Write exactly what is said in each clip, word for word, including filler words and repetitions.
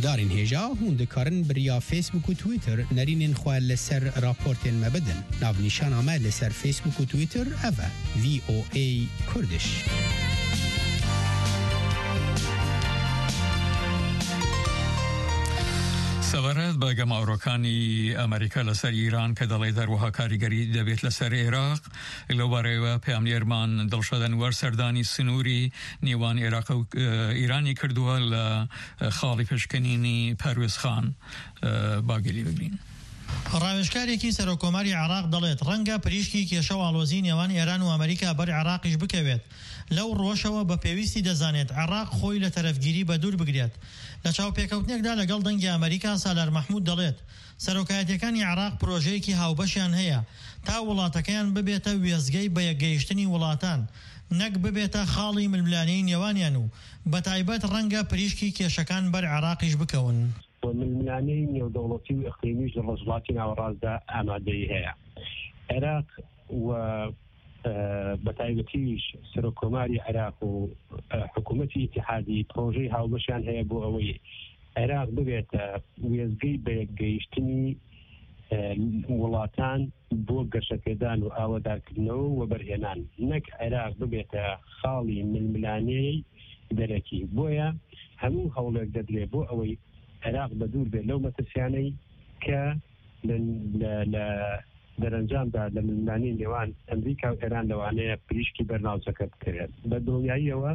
هەوادارین هێژا هون دikarin biriya Facebook û Twitter nerînên xwe li ser raportên me bidin. Navnîşana me li ser Facebook û Twitter ev e V O A Kurdish. سەبارەت بە گەماوڕۆکانی ئەمریکا لەسەر ئیران کە دەڵێ دەروەها کاریگەری دەبێت لەسەر عێراق لەوبارەیەوە پەیامنێرمان دڵشەدەنوەر سەردانی سنووری نێوان عێراق و ئیرانی کردووە لە خاڵی پشکنینی پەروێز خان باگەلی ببین. ڕاوێژکارێکی سەرۆکۆماری عێراق دەڵێت ڕەنگە پریشکی کێشە واڵۆزی نێوان ئێران و ئەمریکا بەر عێراقیش بکەوێت. لەو ڕۆژەوە بە پێویستی دەزانێت عێراق خۆی لە تەرەفگیری بە دوور بگرێت. لە چاوپێکەوتنێکدا لەگەڵ دەنگی ئەمریکا سالار مەحموود دەڵێت سەرۆکایەتەکانی عێراق پرۆژەیەکی هاوبەشیان هەیە تا وڵاتەکەیان ببێتە وێزگەی بە یەکگەیشتنی وڵاتان نەک ببێتە خاڵی ململانەی نێوانیان و بەتایبەت ڕەنگە پریشکی کێشەکان بەر عێراقیش بکەون. ململانەی نێودەوڵەتی و ئەقلیمیش لە ڕۆژهەڵاتی ناوەڕاستدا ئامادەی هەیە. عێراق و بەتایبەتیش سەرۆکۆماری عێراق و حکوومەتی ئیتیحادی پرۆژەی هاوبەشیان هەیە بۆ ئەوەی عێراق ببێتە وێزگەی بە یەکگەیشتنی وڵاتان بۆ گەشەپێدان و ئاوادارکردنەوە و بەرهێنان نەک عێراق ببێتە خاڵی ململانەی دەرەکی. بۆیە هەموو هەوڵێک دەدرێت بۆ ئەوەی عێراق بە دوور بێت لەو مەترسیانەی کە لە دەرەنجامدا لە ململانی نێوان ئەمریکا و ئێران لەوانەیە پریشکی بەرناوچەکە بکرێت. بە دڵنیاییەوە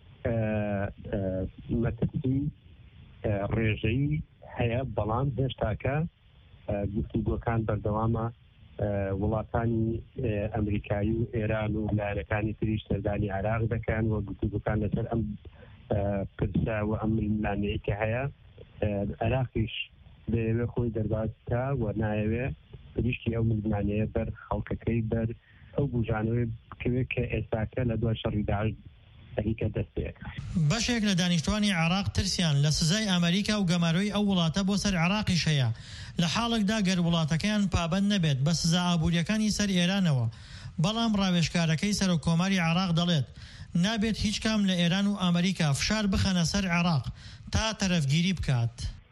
مەترسی ڕێژەیی هەیە بەڵام هێشتاکە گفتوگۆکان بەردەوامە وڵاتانی ئەمریکایی و ئێران و لایەنەکانی تریش سەردانی عێراق دەکەن و گفتوگۆکان لەسەر ئەم پرسا و ئەم ململانەیە کە هەیە. عێراقیش دەیەوێت خۆی دەرباز بکە و نایەوێت پریشکی ئەو ململانەیە بەر خەڵکەکەی بەر ئەو بوژانەوەی بکەوێت کە ئێستاکە لە دوای شەڕی داعش هەریکە دەست پێ. بەشێک لە دانیشتوانی عێراق ترسیان لە سزای ئەمریکا و گەماروی ئەو وڵاتە بۆ سەر عێراقیش هەیە لە حاڵێکدا گەر وڵاتەکەیان پابەند نەبێت بە سزا ئابوووریەکانی سەر ئێرانەوە. بەڵام ڕاوێژکارەکەی سەرۆکۆماری عێراق دەڵێت نابێت هیچ کام لە ئێران و ئەمریکا فشار بخەنە سەر عێراق تا تەرەفگیری بکات.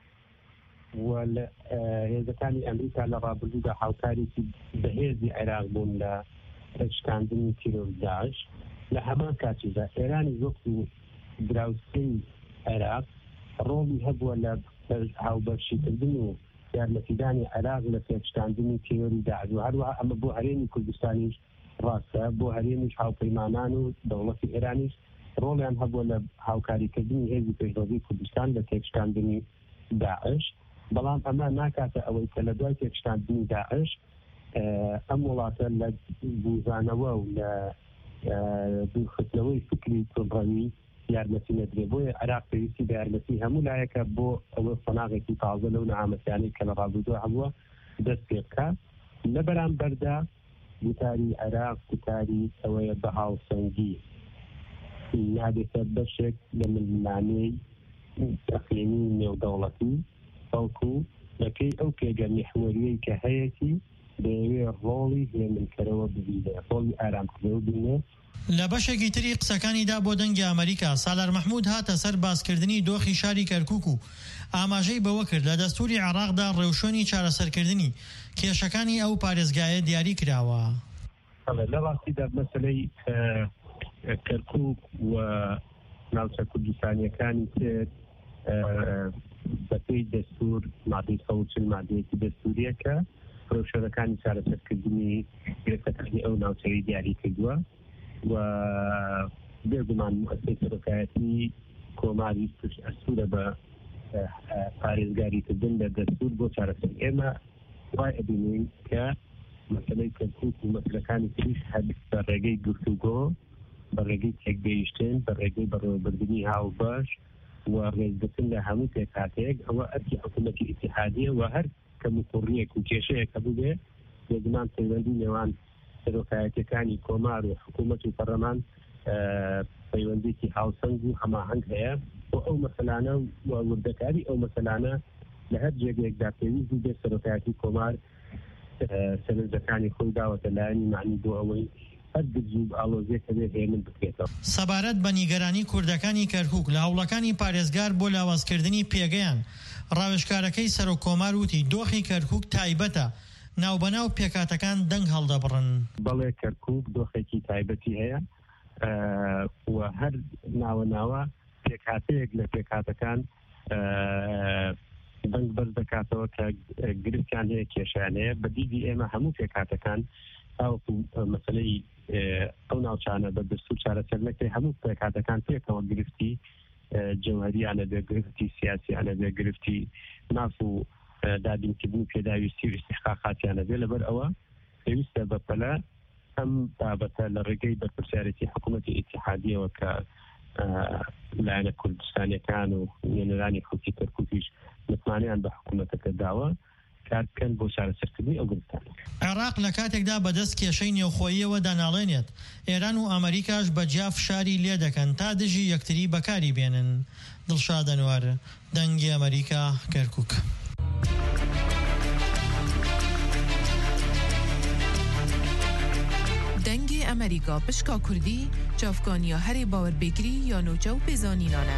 هێزەکانی ئەمریکا لە ڕابردوودا هاوکارێکی بەهێزی عێراق بوون لە شکاندنی تیرۆری داعش. لە هەمان کاتیدا ئێرانی وەکو دراوسەی عێراق ڕۆڵی هەبووە لە هاوبەرشیکردن و یارمەتیدانی عێراق لە پێشکاندنی تیرۆری داعش و هەروەها ئەمە بۆ هەرێمی کوردستانیش ڕاستە بۆ هەرێمیش هاوپەیمانان و دەوڵەتی ئێرانیش ڕۆڵیان هەبووە لە هاوکاریکردنی هێزی پێشڕەوی کوردستان لە تێکشکاندنی داعش. بەڵام ئەمە ناکاتە ئەوەی کە لە دوای تێکشکاندنی داعش ئەم وڵاتە لە بوزانەوە و لە دوورخستنەوەی فکری کوردڕەوی یارمەتی نەدرێت. بۆیە عێراق پێویستی بە یارمەتی هەموو لایەکە بۆ ئەوە سەناغێکی تازە لەو نەعامەتیانەی کە لە ڕابردووە هەبووە دەست پێ بکات. لە بەرامبەردا گوتاری عێراق گوتاری ئەوەیە بە هاوسەنگی نابێتە بەشێک لە ململانەی ئەقلیمی نێودەوڵەتی بەڵکو لەکەی ئەو پێگەرمیحوەریەی کە هەیەی دەیەوێت ڕۆڵی هێمنکەرەوە ببینێ ڕۆڵی ئارامکردنەوە ببینێ. لە بەشێکی تری قسەکانیدا بۆ دەنگی ئەمریکا سالار مەحموود هاتە سەر باسکردنی دۆخی شاری کەرکووک و ئاماژەی بەوە کرد لە دەستوری عێراقدا ڕێوشۆنی چارەسەرکردنی کێشەکانی ئەو پارێزگایە دیاری کراوە. لە ڕاستیدا مەسەلەی کەرکووک و ناوچە کوردستانیەکانی تر بەپێی دەستور مادەی سەوچل مادەیەکی دەستوریەکە پرۆژەکانی چارەسەرکردنی گرفتەکانی ئەو ناوچەی دیاری کردووە و بێگومان مؤسسەی سەرۆکایەتی کۆماری ئەسوورە بە پارێزگاریکردن لە دەستور بۆ چارەسەر. ئێمە وای ئەبینین کە مەسەلەی کەرکووک و مەسەلەکانی تریش هەبێت بە ڕێگەی گفتوگۆ بە ڕێگەی تێکگەیشتن بە ڕێگەی بەڕێوەبردننی هاوبەش و ڕێزگرتن لە هەموو پێکهاتەیەک ئەوە ئەرکی حکوومەتی ئیتیحادیە و هەر کەموکوڕیەک و کێشەیەکە بووبێ بێگومان پەیوەندی نێوان سەرۆکایەتەکانی کۆمار و حکوومەت و پەرلەمان پەیوەندێکی هاوسەنگ و هەماهەنگ هەیە و ئەو مەسەلانە و وردەکاری ئەو مەسەلانە لە هەر جێگەیەکدا پێویست بوو بێت سەرۆکایەتی کۆمار سەرنجەکانی خۆی داوەتە لایەنی معنی بۆ ئەوەی هەرگیز و ئاڵۆزیەکە بێ هێمن بکرێتەوە. سەبارەت بە نیگەرانی کوردەکانی کەرکووک لە هەوڵەکانی پارێزگار بۆ لاوازکردنی پێگەیان، ڕاوێژکارەکەی سەرۆکۆمار وتی دۆخی کەرکووک تایبەتە، ناوبەناو پێکاتەکان دەنگ هەڵدەبڕن. بەڵێ کەرکووک دۆخێکی تایبەتی هەیە و هەر ناوە ناوە پێکاتەیەک لە پێکاتەکان دەنگ بەرز دەکاتەوە کە گرفتیان هەیە کێشیان هەیە. بە دیدی ئێمە هەموو پێکاتەکان تاوەکو مەسەلەی ئەو ناوچانە بە دەستور چارەسەر نەکرێ، هەموو پێکاتەکان پێکەوە گرفتی جەوهەریانە بێ، گرفتی سیاسیانە بێ، گرفتی ناف و دابینکردنی پێداویستی و ئیستیحقاقاتیانە بێ. لەبەر ئەوە پێویستە بەپەلە ئەم بابەتە لە ڕێگەی بەرپرسیارەتی حکوومەتی ئیتیحادیەوە کە لایەنە کوردستانیەکان و نوێنەرانی خەڵکی کەرکووکیش متمانەیان بە حکوومەتەکە داوە کار بکەن بۆ چارەسەرکردنی ئەو گرفتانە. عێراق لە کاتێکدا بەدەست کێشەی نێوخۆییەوە داناڵێنێت، ئێران و ئەمریکاش بەجیا فشاری لێ دەکەن تا دژی یەکتری بەکاری بێنن. دڵشاد ئەنوار، دەنگی ئەمریکا، کەرکووک. دەنگی ئەمریکا پشکا کوردی چافکانیا هەرێ باوەربێگری یا نوچە و پێزانینانە.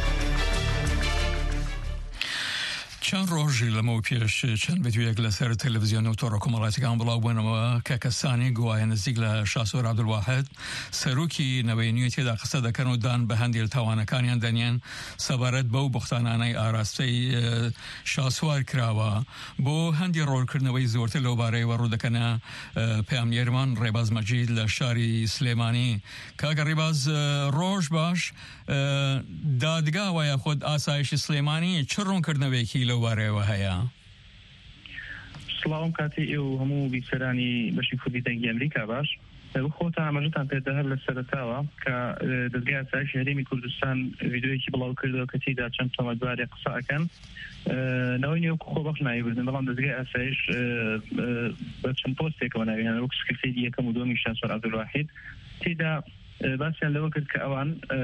چەند ڕۆژی لەمە پێش چەند ڤیدیۆیەک لەسەر تەلەڤیزیۆن و تۆڕە کۆمەڵایەتیەکان بڵاو بوونەوە کە کەسانی گوایە نزیک لە شاسۆر عەبدولواحید سەرۆکی نەوەی نوێ تێدا قسە دەکەن و دان بە هەندێک تاوانەکانیان دەنیان سەبارەت بەو بوختانانەی ئاراستەی شاسوار کراوە بۆ هەندی ڕۆڵکردنەوەی زۆرتر لەو بارەیەوە ڕوودەکەنە پەیامنێرمان ڕێباز مەجید لە شاری سلێمانی. کاکە ڕێباز ڕۆژ باش، دادگا وایە خۆت ئاسایشی سلێمانی چ ڕوونکردنەوەیەکی لەو بارەیەوە هەیە؟ سڵاوم کاتی ئێو هەموو بیسەرانی بەشی کوردی دەنگی ئەمریکا باش. خۆتان ئاماژەتان پێدەهەر لە سەرەتاوە کە دەزگای ئاسایشی هەرێمی کوردستان ڤیدیۆیەکی بڵاو کردەوە کە تێیدا چەند تۆمەتبارێک قسە ئەکەن نەوەی نێو خۆبەخش نایبردن، بەڵام دەزگای ئاسایش بە چەند پۆستێکەوە ناوێنە وەک سکرتەری یەکەم و دووەمی شاسوار عەبدولواحید تێیدا باسییان لەوە کرد کە ئەوان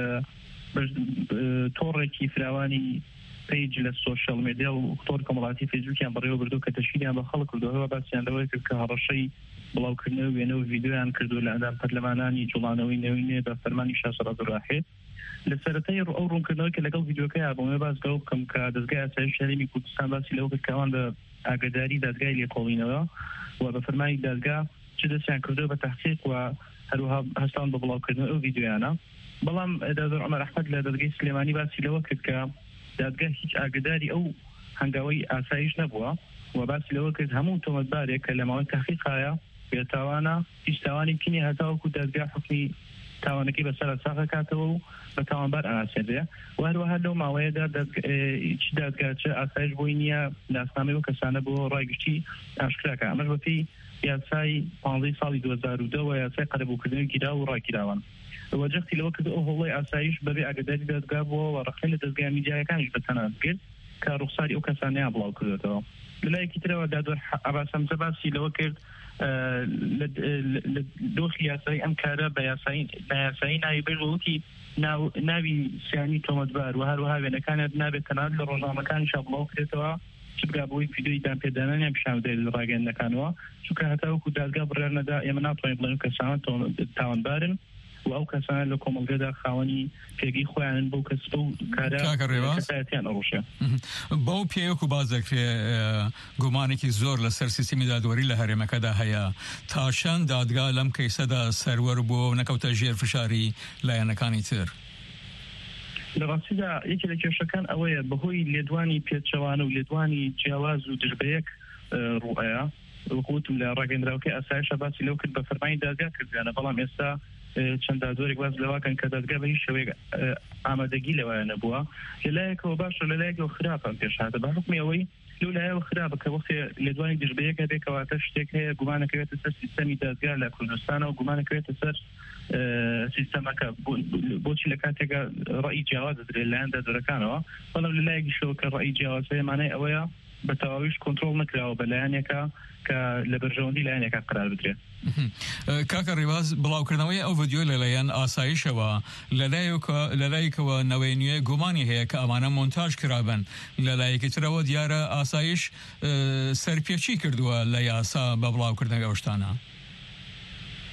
تۆڕێکی فراوانی پیج لە سوشال میدیا و تۆڕ کۆمەڵایەتی فیسبووکیان بەڕێوە بردو کە تەشکیلیان بە خەڵک کردووە. باسییان لەوەی کرد کە هەڕەشەی بڵاوکردنەوە وێنە و ڤیدیۆیان کردو لە ئەندام پەرلەمانانی جوڵانەوەی نەوینێ بە فەرمانی شاسوار عەبدولواحید. لە سەرەتای ئەو ڕوونکردنەوەی کە لەگەڵ ڤیدیۆکەیە بۆمێ باسگەڵ بکەم کە دەزگای ئاسایشی هەرێمی کوردستان باسی لەوە کرد کە ئەوان بە ئاگاداری دادگای لێکۆڵینەوە و بە فەرمانی دادگا چ دەستیان کردووە بە تەحقیق و هەروەها هەستان بە بڵاوکردنەوە ئەو ڤیدیۆیانە. بەڵام دادوەر عومەر ئەحمەد لە دەزگای سلێمانی باسی لەوە کرد کە دادگا هیچ ئاگداری ئەو هەنگاوەی ئاسایش نەبووە و باسی لەوە کرد هەموو تۆمەتبارێک کە لە ماوەی تەحقیقایە بێتاوانە هیچ تاوانی پینی هەتاوەکو دادگا حکمی تاوانەکەی بەسەر ساغ کاتەوە و بە تاوانبار ئاسێدێ و هەروەها لەو ماوەیەدا چی دادگا چه ئاسایش بۆی نییە ناسنامەی و کەسانە بۆ ڕایگشتی ئاشکراکە. ئەمەش بەپێی یاسای پانزەی ساڵی دوو هەزار و دە و یاسای قەرەبووکردنەوەی گیرا و ڕاگیراوان. وەجەختی لەوە کرد ئەو هەوڵەی ئاسایش بەبێ ئاگاداری دادگا بووە و ڕەخنەی لە دەستگای میدیایەکانیش بەتەنات کرد کە ڕوخساری ئەو کەسانەیان بڵاو کردێتەوە. لەلایەکی ترەوە دادوەر عەباس حەمزە باسی لەوە کرد لە دۆخی یاسایی ئەم کارە بە یاسایی ناوی بەرەوەکی ناوی سیانی تۆمەتبار و هەروەها وێنەکانت نابێت تەنانەت لە ڕۆژنامەکانیشا بڵاو کرێتەوە چ بگا بۆی ڤیدیۆی دامپێدانانیان پیشاندەری لە ڕاگەیەندەکانەوە، چونکە هەتاوەکو دادگا بڕیار نەدا ئێمە ناتوانین بڵێن کەسانە تاوانبارن و ئەو کەسانە لە کۆمەڵگەدا خاوەنی پێگەی خۆیانن بەو کەس بەو کارەکەسایەتیان ئەڕۆشێ. بەو پێیەکو باز دەکرێ گومانێکی زۆر لەسەر سیستمی دادوەری لە هەرێمەکەدا هەیە تا چەند دادگا لەم کەیسەدا سەروەر بۆ نەکەوتە ژێر فشاری لایەنەکانی تر. لە ڕاستیدا یەکێک لە کێشەکان ئەوەیە بەهۆی لێدوانی پێچەوانە و لێدوانی جیاواز و دژبەیەک ڕوئەیە وەکوتم لە ڕاگەندراوەکەی ئاسایشە باسی لەو کرد بە فەرمانی دادگا کردیانە، بەڵام ئێستا چەند دادوەرێک باز لەواکەن کە دادگا بە هیچ شێوەیەک ئامادەگی لەوایە نەبووە. لەلایەکەوە باشە لەلایەکەوە خراپە پێش هاتە بە حکمی ئەوەی لەو لایەوە خراپە کە وەختێ لێدوانی دژبەیەک هەبێت کەواتە شتێک هەیە گومانەکەوێتە سەر سیستەمی دادگا لە کوردستانەوە و گومانەکەوێتە سەر سیستەمەکە بۆچی لە کاتێکە ڕەئی جیاواز دەدرێت لایەن دادوەرەکانەوە، بەڵام لەلایەکی شەوە کە ڕەئی جیاواز هەیە مانای ئەوەیە بە تەواویش کۆنتڕۆڵ نەکراوە بە لایەنێکە کە لە بەرژەوەندی لایەنێکە قرار بدرێت. کاکە ڕێباز بڵاوکردنەوەی ئەو ڤیدیۆ لەلایەن ئاسایشەوە لەلایەکەوە نەوەی نوێ گومانی هەیە کە ئەمانە مۆنتاژ کرابن، لەلایەکی ترەوە دیارە ئاسایش سەرپێچی کردووە لە یاسا بە بڵاوکردنەوەی ئەو شتانە.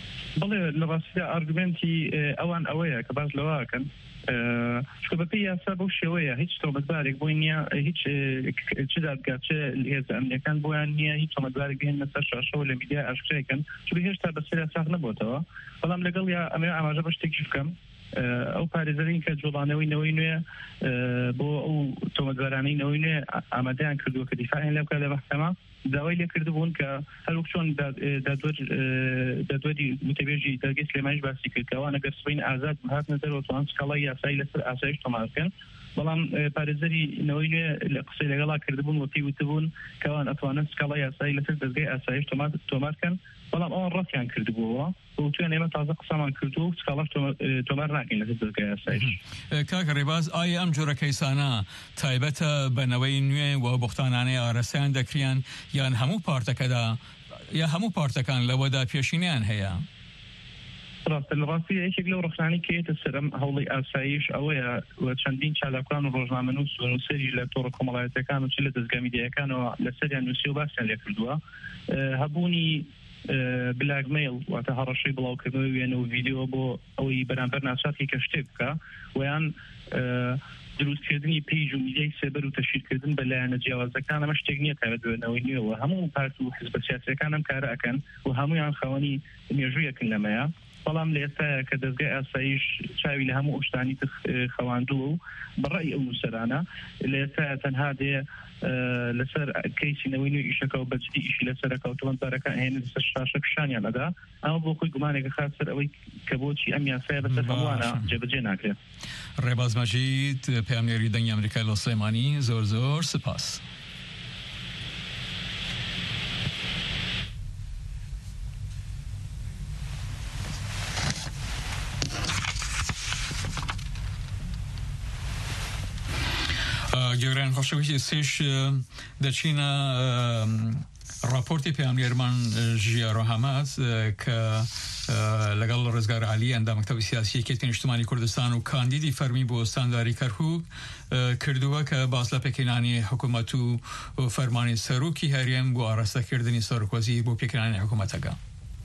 بەڵێ لە ڕاستیدا ئارگومنتی ئەوان ئەوەیە کە باش لەواکەن چکە بەپێی یاسا بەو شێوەیە هیچ تۆمەتبارێک بۆی نییە هیچ چ دادگاچە هێز ئەمنیەکان بۆیان نییە هیچ تۆمەتبارێک بهێنە سەر شاشەوە لە میدیا ئاشکرایکەن چکە هێشتا بەسەر یاساق نەبووتەوە بەڵام لەگەڵ یا ئەمێ ئاماژە بە شتێکی بکەم ئەو پارێزەرین کە جوڵانەوەی نەوەی نوێ بۆ ئەو تۆمەتبارانەی نەوەی نوێ ئامادەیان کردووە کە دیفاعیان لێ بکات لە مەحکەمە داوای لێ کردبوون کە هەروەک چۆن دادوەری متەبێژی دەرگای سلێمانیش باسی کرد کە ئەوان ئەگەر سبەین ئازاد هاتنە دەرەوە توان سکاڵای یاسایی لەسەر ئاسایش تۆمار بکەن بەڵام پارێزەری نەوەی نوێ لە قسەی لەگەڵا کردبوون و پێی وتبوون کەوان ئەتوانن سکاڵای یاسایی لەسەر دەرگای ئاسایش تۆمار بکەن بەڵام ئەوان ڕەتیان کردبووەوە بۆتوێن ئێمە تازە قسەمان کردو و سکاڵاش تۆمار ناکەین لەسەر دەرگای ئاسایش. کاک ڕێباز ئایا ئەم جۆرە کەیسانە تایبەتە بەنەوەی نوێ و بوختانانەی ئارەسەیان دەکریان یان هەموو پارتەکەدا یا هەموو پارتەکان لەوەدا پێشینیان هەیە؟ ڕاستە لە ڕاستی یەکێک لەو ڕخنانی کێتە سەرم هەوڵی ئاسایش ئەوەیە چەندین چالاکان و ڕۆژنامەنووس و نووسەری لە تۆڕە کۆمەڵایەتەکان و چ لە دەستگا میدیاکانەوە لەسەریان نووسی و باسییان لێ کردووە هەبوونی بلاگمیل واتە هەڕەشەی بڵاوکردنەوەی وێنە و ڤیدیۆ بۆ ئەوەی بەرامبەر ناچاتی کە شتێک بکە ویان دروستکردنی پیج و میدیای سێبەر و تەشیرکردن بەلایەنە جیاوازەکان ئەمە شتێک نییە تایبەت بێنەوەی نوێەوە هەموو پارت و حزب سیاسیەکان ئەم کارە ئەکەن و هەمویان خاوەنی مێژوویەکن لەمەیە بەڵام لە ئێستاە کە دەستگای ئاسایش چاوی لە هەموو ئۆشتانی خەواندووە و بەڕای ئەو نووسەرانە لە ئێستاە تەنها دێ لەسەر کەیسینەوەی نوێ ئیشەکە و بەجددی ئیشی لەسەرەکە و تۆمەتبارەکان هێنە لەسەر شاشە پیشانیان ئەدا ئەمە بۆ خۆی گومانێکە خاص سەر ئەوەی کە بۆچی ئەم یاسایە بەسەر هەمووانە جێبەجێ ناکرێت. ڕێباز مەجید پەیامنێری دەنگی ئەمریکای لە سلێمانی زۆر زۆر سپاس. گەوران خۆشەویستی سێش دەچینە راپۆرتی پەیامنێرمان ژیارۆ هەماس کە لەگەڵ ڕێزگار عەلی ئەندام مەکتەبی سیاسی یەکێتی نیشتیمانی کوردستان و کاندیدی فەرمی بۆ ستانداری کەرکووک کردووە کە باس لە پێکێنانی حکوومەت و فەرمانی سەرۆکی هەرێم بۆ ئاراستەکردنی سەرۆکوەزی بۆ پێکێنانی حکوومەتەکە.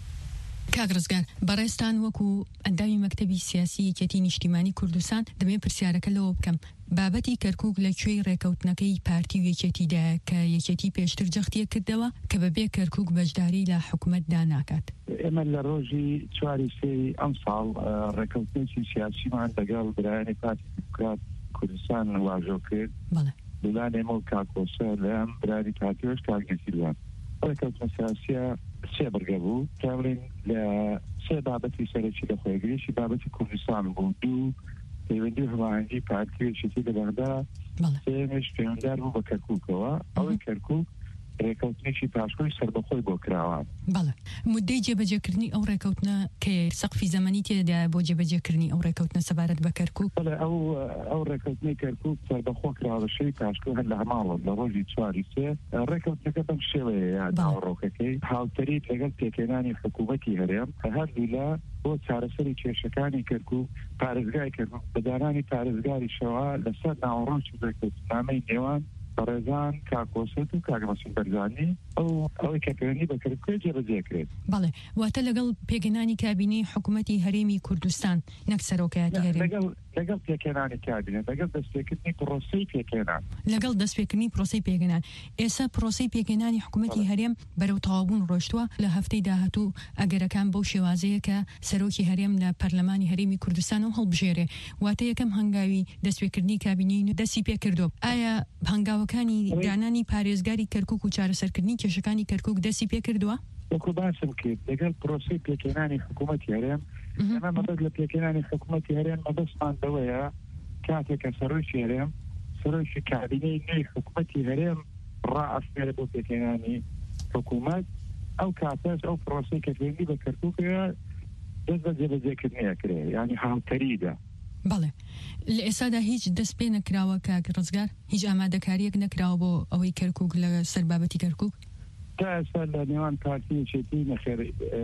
کاک ڕزگار بەڕێستان وەکو ئەندامی مەکتەبی سیاسی یەکێتی نیشتیمانی کوردستان دەبێت پرسیارەکە لەوە بکەم بابەتی کەرکووک لە کوێی ڕێکەوتنەکەی پارتی و یەکێتیدا کە یەکێتی پێشتر جەختیە کردەوە کە بەبێ کەرکووک بەشداری لە حکوومەتدا ناکات. ئێمە لە ڕۆژی چواری سێی ئەم ساڵ ڕێکەوتنێکی سیاسیمان لەگەڵ برایانی پارتی دموکرات کوردستان واژۆ کرد دولان ئێمە و کاکۆسە لە ئەم برانی پارتیۆش کاگەسیروان ڕێکەوتنە سیاسیە سێ بەرگە بوو کاملین لە سێ بابەتی سەرەکی لە خۆیگریشی بابەتی کوردستان بوو دوو پەیوەندی هەواهەنگی پارتی و یەکێتی لەبەغدا سێمش پەیوەنددار بوو بە کەرکووکەوە ئەوەی کەرکووک ڕێکەوتنێکی پاشخۆی سەربەخۆی بۆ کراوە. بەڵێ مودەی جێبەجێکردنی ئەو ڕێکەوتنە کە سەقفی زەمەنی تێدا بۆ جێبەجێکردنی ئەو ڕێکەوتنە سەبارەت بە کەرکووک بەڵێ ئەو ئەو ڕێکەوتنەی کەرکووک سەربەخۆ کراوەشەی پاشخۆ هەر لە هەماڵە لە ڕۆژی چواری سێ ڕێکەوتنەکە بەم شێوەیە ناوەڕۆکەکەی هاوتەریت لەگەڵ پێکێنانی حکوومەتی هەرێم هەردوولا بۆ چارەسەری کێشەکانی کەرکووک پارێزگای کەرکووک بەدارانی پارێزگاری شەوا لەسەر ناوەڕۆکی ڕێکەوتنامەی نێوان بەڕێزان کاکۆسەت و کاگمەسین بەرزانی ئەو ئەوەی کە پەیوەندی بە کەرکووک جێبەجێکرێت. بەڵێ واتە لەگەڵ پێگەنانی کابینەی حکوومەتی هەرێمی کوردستان نەک سەرۆکایەتی هەرێم لەگەڵ پێکێنانی کابینە لەگەڵ دەستپێکردنی پرۆسەی پێکێنان لەگەڵ دەستپێکردنی پرۆسەی پێگەنان ئێستا پرۆسەی پێگەنانی حکوومەتی هەرێم بەرەو تەواوبوون ڕۆشتووە لە هەفتەی داهاتوو ئەگەرەکان بەو شێوازەیە کە سەرۆکی هەرێم لە پەرلەمانی هەرێمی کوردستان و هەڵبژێرێ واتە یەکەم هەنگاوی دەستپێکردنی کابینەی دەستی پێکردو ئایا هەنگاوەکانی دانانی پارێزگاری کەرکووک و چارەسەرکردنی کێشەکانی کەرکووک دەستی پێکردووە؟ وەکو باسم کرد لەگەڵ پرۆسەی پێکێنانی حکوومەتی هەرێم ئەمە مەبەست لە پێکێنانی حکوومەتی هەرێم مەبەستمان دەوەیە کاتێکە سەرۆکی هەرێم سەرۆکی کابینەی نوێی حکوومەتی هەرێم ڕائەفێرە بۆ پێکێنانی حکوومەت ئەو کاتەش ئەو پرۆسەی کە پێوەندی بە کەرکووکە دەست بە جێبەجێکردنیەکرێ یعنی هاوتەریدا. بەڵێ لە ئێستادا هیچ دەست پێ نەکراوە کاک ڕزگار هیچ ئامادەکاریەک نەکراوە بۆ ئەوەی کەرکووک لە سەر بابەتی کەرکووک تا ئێستا لە نێوان پارتی یەکێتی نەخێر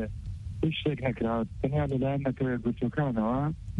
هیچ شتێک نەکراوە تەنیا لەلایەن نەتەوەیەک گوتوەکانەوە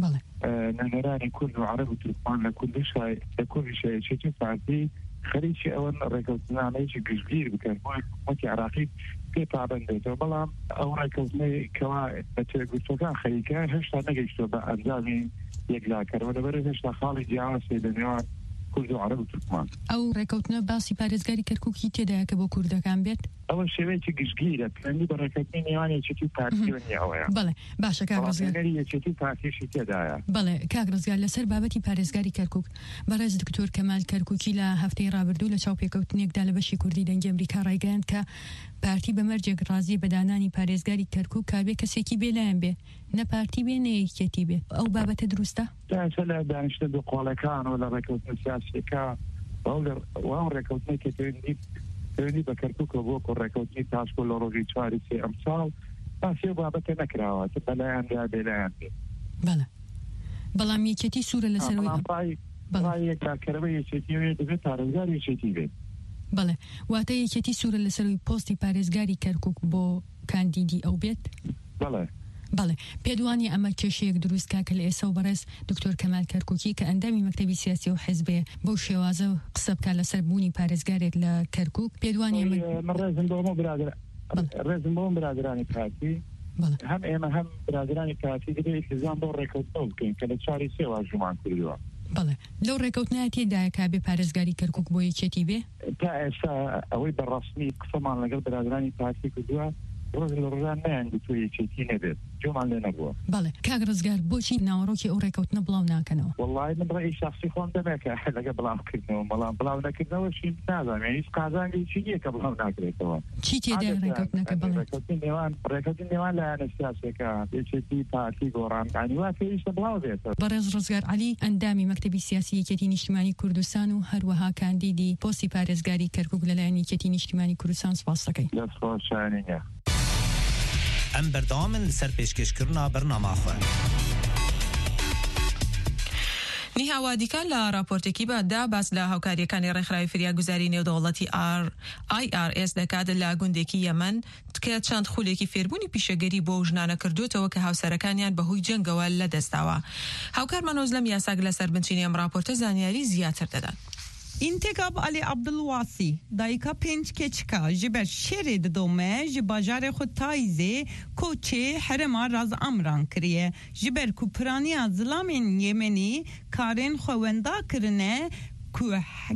نەنەرانی کورد و عەرەب و تورکمان لە کوردیشای لە کوردیشای یەکێتی پارتی خەریکی ئەوەن ڕێکەوتنامەیەکی گشتگیر بکەن بۆ حکوومەتی عێراقی پێ پابندێتەوە بەڵام ئەو ڕێکەوتنەی کەوا بە تێگوتوەکان خەریکە هێشتا نەگەیشتووە بە ئەنجامی یەکلاکەرەوە لەبەر هێشتا خاڵی جیاوازی لە نێوان کورد و عەرەب و تورکمان. ئەو ڕێکەوتنە باسی پارێزگاری کەرکووکی تێدایە کە بۆ کوردەکان بێت؟ ئەوە شێوەیەکی گشتگیرە پەیوەندی بە ڕێکەوتنی نێوان یەکێتی پارتی و نیەوەیە. بەڵێ باشە کاک ڕزگار یەکێتی پارتیشی تێدایە. بەڵێ کاک ڕزگار لەسەر بابەتی پارێزگاری کەرکووک بەڕێز دکتۆر کەمال کەرکووکی لە هەفتەی ڕابردوو لە چاو پێکەوتنێکدا لە بەشی کوردی دەنگی ئەمریکا ڕایگەیاند کە پارتی بەمەرجێک ڕازی بەدانانی پارێزگاری کەرکووک کابێ کەسێکی بێلایەن بێ نە پارتی بێ نە یەکێتی بێ ئەو بابەتە دروستە؟ داچە لە دانیشتە دووقۆڵەکان و لە ڕێکەوتنە سیاسیەکە وەڵام ڕێکەوتنێکی پەیوەندی پەیوەندی بە کەرکووکە بۆ ڕێکەوتنی تاسکۆ لە ڕۆژی چواری سێ ئەمساڵ باسی ئەو بابەتە نەکراوەتە بەلایەندا بێلایەن بێ. بەڵێ بەڵام یەکێتی سوورە لەسەر ڕای یەکلاکەرەوە یەکێتی وێ دەبێت پارێزگار یەکێتی بێت. بەڵێ واتە یەکێتی سوورە لەسەروی پۆستی پارێزگاری کەرکووک بۆ کاندیدی ئەو بێت؟ بەڵێ بەڵێ پێدوانی ئەمە کێشەیەک دروست کاکە لە ئێسا و بەڕێز دکتۆر کەمال کەرکووکی کە ئەندامی مەکتەبی سیاسی و حیزبێ بەو شێوازە قسە بکە لەسەر بوونی پارێزگارێک لە کەرکووک پێدوانی ئەمە ڕێزم بۆ برادر ڕێزم بۆ برادرانی پارتی هەم ئێمە هەم برادرانی پارتی دەبێت التزام بۆ ڕێکەوتنەوە بکەین کە لە چواری سێوا ژومان کردووە. بەڵێ لەو ڕێکەوتنایە تێدایە کا بێ پارێزگاری کەرکووک بۆ یەکێتی بێ؟ تا ئێستا ئەوەی بەڕەسمی قسەمان لەگەڵ برادرانی پارتی کردووە ڕۆژ لە ڕۆژان نەیانگوت تۆ یەکێتی نەبێت جۆمان لێ نەبووە. بەڵێ کاک ڕزگار بۆچی ناوەڕۆکی ئەو ڕێکەوتنە بڵاو ناکەنەوە؟ وەڵڵای من ڕێی شەخسی خۆم دەمێکە لەگە بڵاوکردنەوە بەڵام بڵاو نەکردنەوەشی نازانم هیچ قازانگی چی نییە کە بڵاو ناکرێتەوە. چی تێدا ڕێکەوتنەکە بڵێ؟ ڕێکەوتنی نێوان ڕێکەوتنی نێوان لایەنە سیاسیەکە یەکێتی پارتی گۆڕانکانی وا پێویستە بڵاو بێتەوە. بەڕێز ڕزگار عەلی ئەندامی مەکتەبی سیاسی یەکێتی نیشتیمانی کوردستان و هەروەها کاندیدی پۆستی پارێزگاری کەرکووک لەلایەن یەکێتی نیشتیمانی کوردستان سپاس دەکەین. دەستخۆشانینە. ئەم بەردەوامن لەسەر پێشکەشکردنا بەرنامەخۆ. نیها وادیکا لە راپۆرتێکی بەدا باس لە هاوکاریەکانی ڕێکخراوی فریاگوزاری نێودەوڵەتی ئای ئار ئێس دەکات لە گوندێکی یەمەن کە چەند خولێکی فێربوونی پیشەگەری بۆ ژنانە کردوتەوە کە هاوسەرەکانیان بەهۆی جەنگەوە لەدەستاوە. هاوکارمان ئۆزلەم یاساگ لەسەر بنچینی ئەم راپۆرتە زانیاری زیاتر دەدات. انتخاب علی عبدالواسی دایکا پنج کچکا جبر شهر دومه جباجار خود تایزه کوچه حرما راز امران کریه جبر کوپرانی ظلامین یمنی کارن خووندا کرنه کو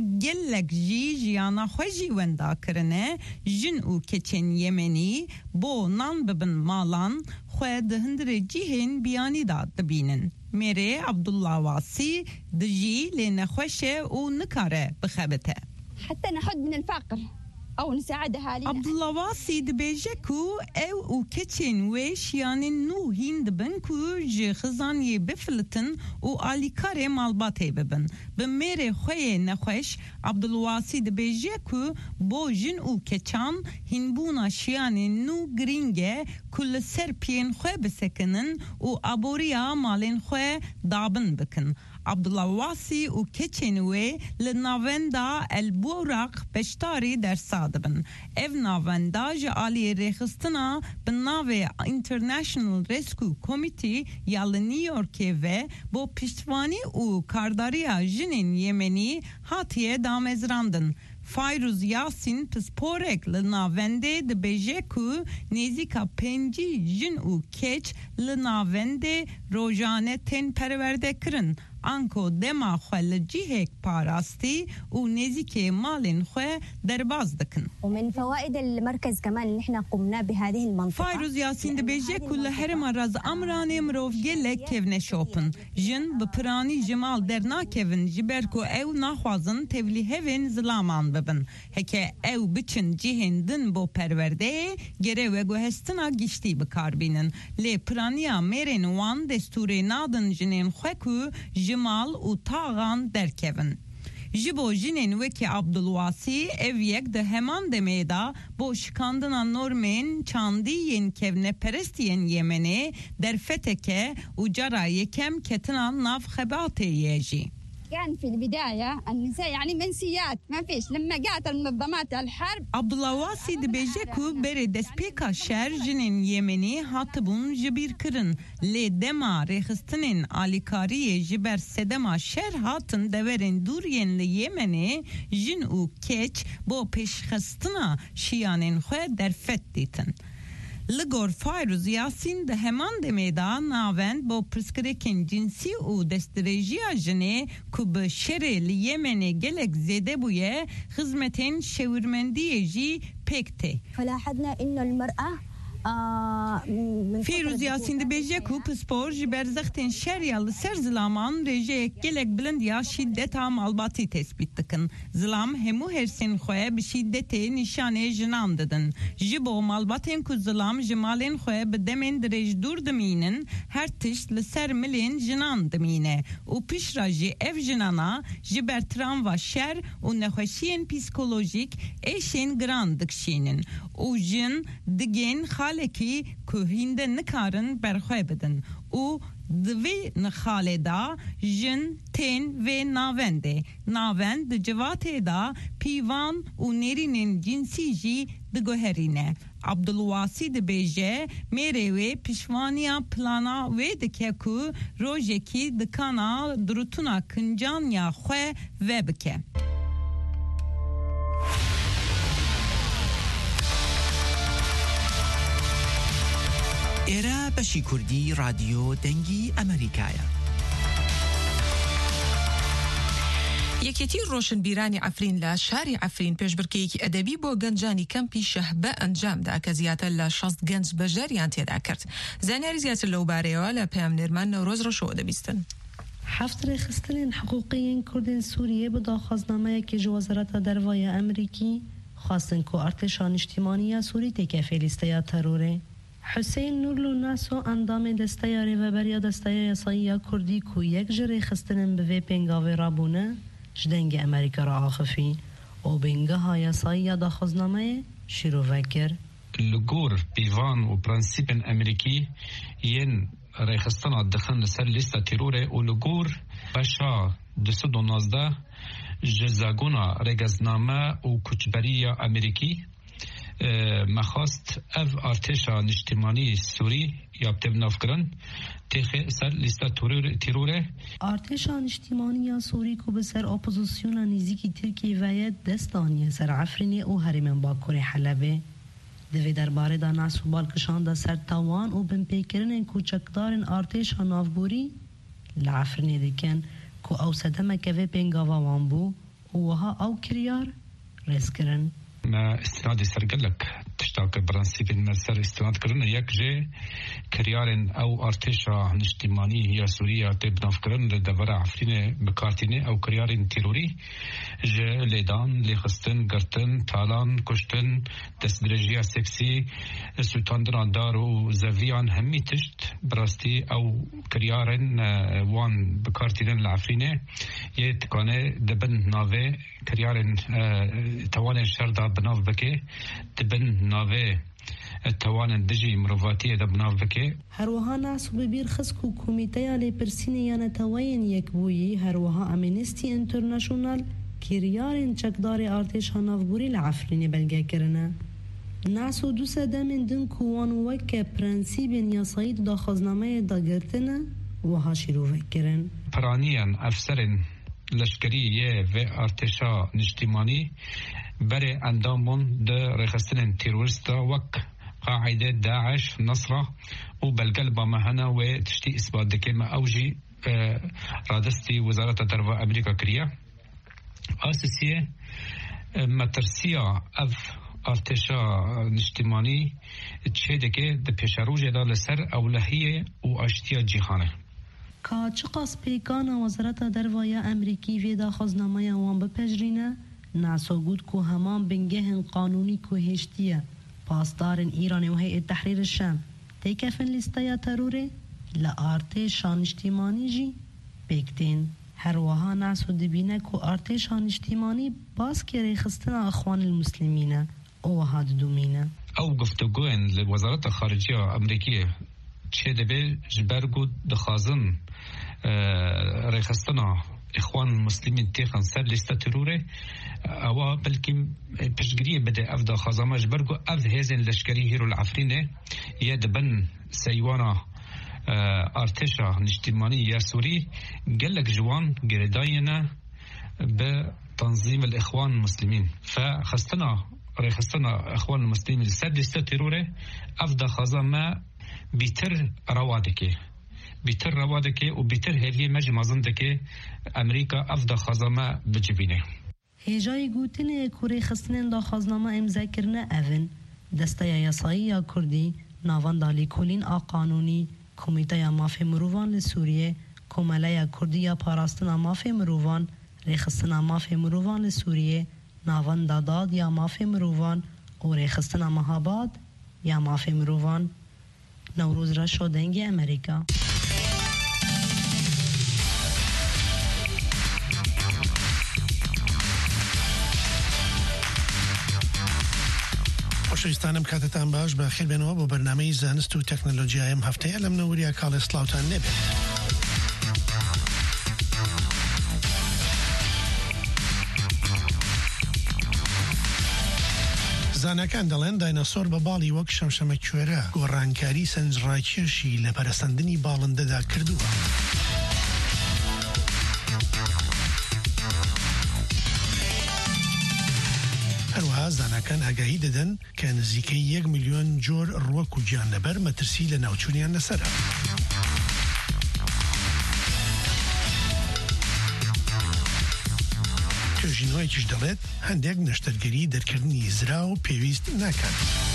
گلک جی جیانا خوشی وندا کرنه جن او کچن یمنی بو نان ببن مالان خواه دهندر جیهن بیانی داد دبینن میره عبدالله واسی دجی لنخوشه و نکاره بخبته حتى نحد من الفقر أو نساعد أهالينا. عبد الله واصي دبيجكو أو وكتشين ويش يعني نو هند بنكو جي خزاني بفلتن و آليكاري مالباتي ببن بميري خوي نخوش عبد الله واصي دبيجكو بو جن و كتشان هنبونا شياني نو گرينجي كل سربين خوي بسكنن و أبوريا مالين خوي دابن بكن. عبد الله واصي و كتشينوي لناوندا البوراق بشتاري در صادبن اف ناوندا جالي رخصتنا بناوي International Rescue Committee يال نيويورك و بو پشتواني و کارداريا جنين يمني هاتيه دامزراندن. فایروز یاسین پسپورک لناونده د بیجکو نزیکا پنجی جن و کچ لناونده روزانه تن پرورده کرن آنکو دما خواه جیهک پاراستی و نزیک مالن خواه درباز دکن. ومن فوائد المركز كمان اللي احنا قمنا بهذه المنطقة. فایروز یاسین د بیجکو لهرم راز امران مروف گلک کevne شوپن جن بپرانی جمال درنا کevin جبرکو او نخوازن تبلیهن زلامان ببن هکه او بچن جهندن بو پرورده گره و گوهستنا گشتی بکاربینن لی پرانیا میرن وان دستور نادن جنین خوکو جمال و تاغان درکevin. جبو جنین وکی عبدالواسی ev یک ده همان دمیدا بو شکاندنا نورمین چاندیین کevne پرستین یمنی در فتکه و جرا یکم کتنا ناف خباته یجی. كان في البداية النساء يعني منسيات ما فيش لما جاءت المنظمات الحرب عبد الله واسی دبیجه کو بر دسپیکا شهر جنین یمنی هاتبون جبیر کرن لی دما رخستنین آلیکاری جبر سدما شهر هاتن دورن دورین لی یمنی جن او کچ با پیشخستنا شیانین خو در فت دیتن لگور فایروز یاسین ده همان دمیدا ناوند با پرسکرکن جنسی و دسترژی جنه که به شر لیمن گلک زده بویه خدمتین شورمندی جی پکته فلاحظنا إنه المرأة فیروز یاسین دبیجه کو پسپور جبر زختن شریال سر زلامان رجه گلک بلند یا شدت مالباتی تثبیت دکن زلام همو هرسین خواه به شدت نشانه جنان ددن جبو مالباتین کو زلام جمالین خواه به دمین درج دور دمینن هر تشت لسر ملین جنان دمینه و پیش را جی اف جنانا جبر ترام و شر و نخوشین پیسکولوژیک ایشین گراند دکشینن و جن دگین خالکی که هنده نکارن برخواه بدن و دوی نخاله دا جن تین و ناونده ناوند جواته دا پیوان و نیرینن جنسی جی دگوهرینه عبدالواسی دبیجه میره و پیشوانیا پلانا و دکه که روژه کی دکانا دروتونا کنجان یا خواه و بکه ئێرە بەشی کوردی رادیۆ دەنگی ئەمریکایە. یەکێتی ڕۆشنبیرانی عەفرین لە شاری عەفرین پێشبڕکێیەکی ئەدەبی بۆ گەنجانی کەمپی شەهبە ئەنجامدا کە زیاتر لە شەست گەنج بەژەریان تێدا کرد. زانیاری زیاتر لەو بارەیەوە لە پەیامنێرمان نەورۆز ڕەشەوە دەبیستن. هەفت ڕێخستنên حقوقiyên Kurdên Sûriyê bi daxwaznameyekê ji Wezareta Dervaya Amerîkî xwastin ku artêşa niştimaniya Sûrî têke fê lîsteya terorê. حسین نورلو ناسو اندام دستیا ریوبریا دستیا یاسایی کردی کو یک جری خستنن به پنگاوی رابونه جدنگ امریکا را آخفی او بنگه های یاسایی داخوزنامه شروع وکر لگور بیوان و پرنسیپن امریکی ین ریخستان دخن لسر لیست تیروره و لگور بشا دویست و نوزده جزاگونا ریگزنامه و کچبری امریکی مخواست اف ارتشا نشتیمانی سوری یا بتبناف کرن تیخه سر لیستا تیروره ارتشا نشتیمانی سوری کو به سر اپوزیسیون نزدیکی ترکیه و دستانی سر عفرین او هرمن باکور حلبه دوی درباره دا ناس و بالکشان دا سر توان و بن پیکرن کوچکدارن ارتشا نافبوری لعفرین دیکن کو او سدمه که و پنگاوا وان بو وها او کریار رس کرن ما استنادي سرقلك تشتاق برانسيب المرسر استناد كرن يك جي كريارن او ارتشا نشتماني هي سوريا تبناف كرن لدورة عفرين بكارتيني او كريارن تيروري جي ليدان لخستن قرتن تالان كشتن تسدرجيا سكسي سلطان دار و زفيان همي تشت براستي او كريارن وان بكارتينن العفرين يتكاني دبن ناوي كريارن توان شردا بناف بكي تبن ناوي توان دجي مروفاتيه دا بناف بكي هروها ناس ببير خسكو كوميتيا لبرسيني يانا توين يكبوي هروها امنستي انترناشونال كريارن چكداري ارتش هنافبوري لعفريني بلغا كرنا ناسو دو سده من دن كوان وكا برانسيبين يصايد دا خزنامه دا گرتنا وها شروع فكرن پرانيان افسرن لشکریه و ارتشا نشتیمانی برای اندامون ده رخصتن تیروریستا وک قاعده داعش نصره و بالقلب مهنا و تشتي اثبات دكه ما اوجي رادستي وزارة الدروا امريكا كريا اساسيه مترسيا اف ارتشا نشتیمانی چه دكه ده پیشروج دا لسر اولهیه و اشتیا جهانه که چقاس پیکان وزارت دروای امریکی ویدا خزنامه وان بپجرینه ناسو گود که همان بنگهن قانونی که هشتیه پاسدارن ایران و هیئت تحریر الشام تیکفن لیسته تروره لارتش اجتماعی جی بکتین هر وها ناسو دبینه که ارتش اجتماعی باز که ریخستن اخوان المسلمین او ها دومینه او گفتگوین لوزارت خارجیه امریکیه چه دبی جبرگو دخازن ریخستنا إخوان المسلمين تيخن سر لسته تروره أو بلكي بشجرية بدأ أفضل خزامج برجو أف هزن لشكري هيرو العفرينة يدبن سيوانا ارتشا نجتماني يا سوري قالك جوان قرداينا بتنظيم الإخوان المسلمين فخستنا رخصتنا إخوان المسلمين سد لسته تروره أفضل خزامة بيتر روادكي بيتر روادكي وبيتر هذه مجمع زندكي أمريكا أفضل خزامة بجبينه هجای گوتن کوری خستن دا خزنامه امضا کرنه اون دسته یاسایی یا کردی ناوان دالی کلین آ قانونی کمیته یا مافی مروان لسوریه کمله یا کردی یا پاراستن مافی مروان ریخستن مافی مروان لسوریه ناوان داداد یا مافی مروان و ریخستن مهاباد یا مافی مروان نوروز را شدنگ امریکا خۆشەویستانم کاتتان باش بەخێر بێنەوە بۆ بەرنامەی زانست و تەکنۆلۆژیای ئەم هەفتەیە لەم نەوریە کاڵێ سڵاوتان لێبێت. زانەکان دەڵێن دایناسۆر بە باڵی وەک شەمشەمە کوێرە گۆڕانکاری سەنجڕاکێشی لە پەرەسەندنی باڵندەدا کردووە. هەروەها زانەکان ئاگاهی دەدەن کە نزیکەی یەک ملیۆن جۆر ڕووەک و گیانلەبەر مەترسی لە ناوچوونیان لەسەرە. توێژینەوەیەکیش دەڵێت هەندێک نەشتەرگەری دەرکردنی زرا و پێویست ناکات.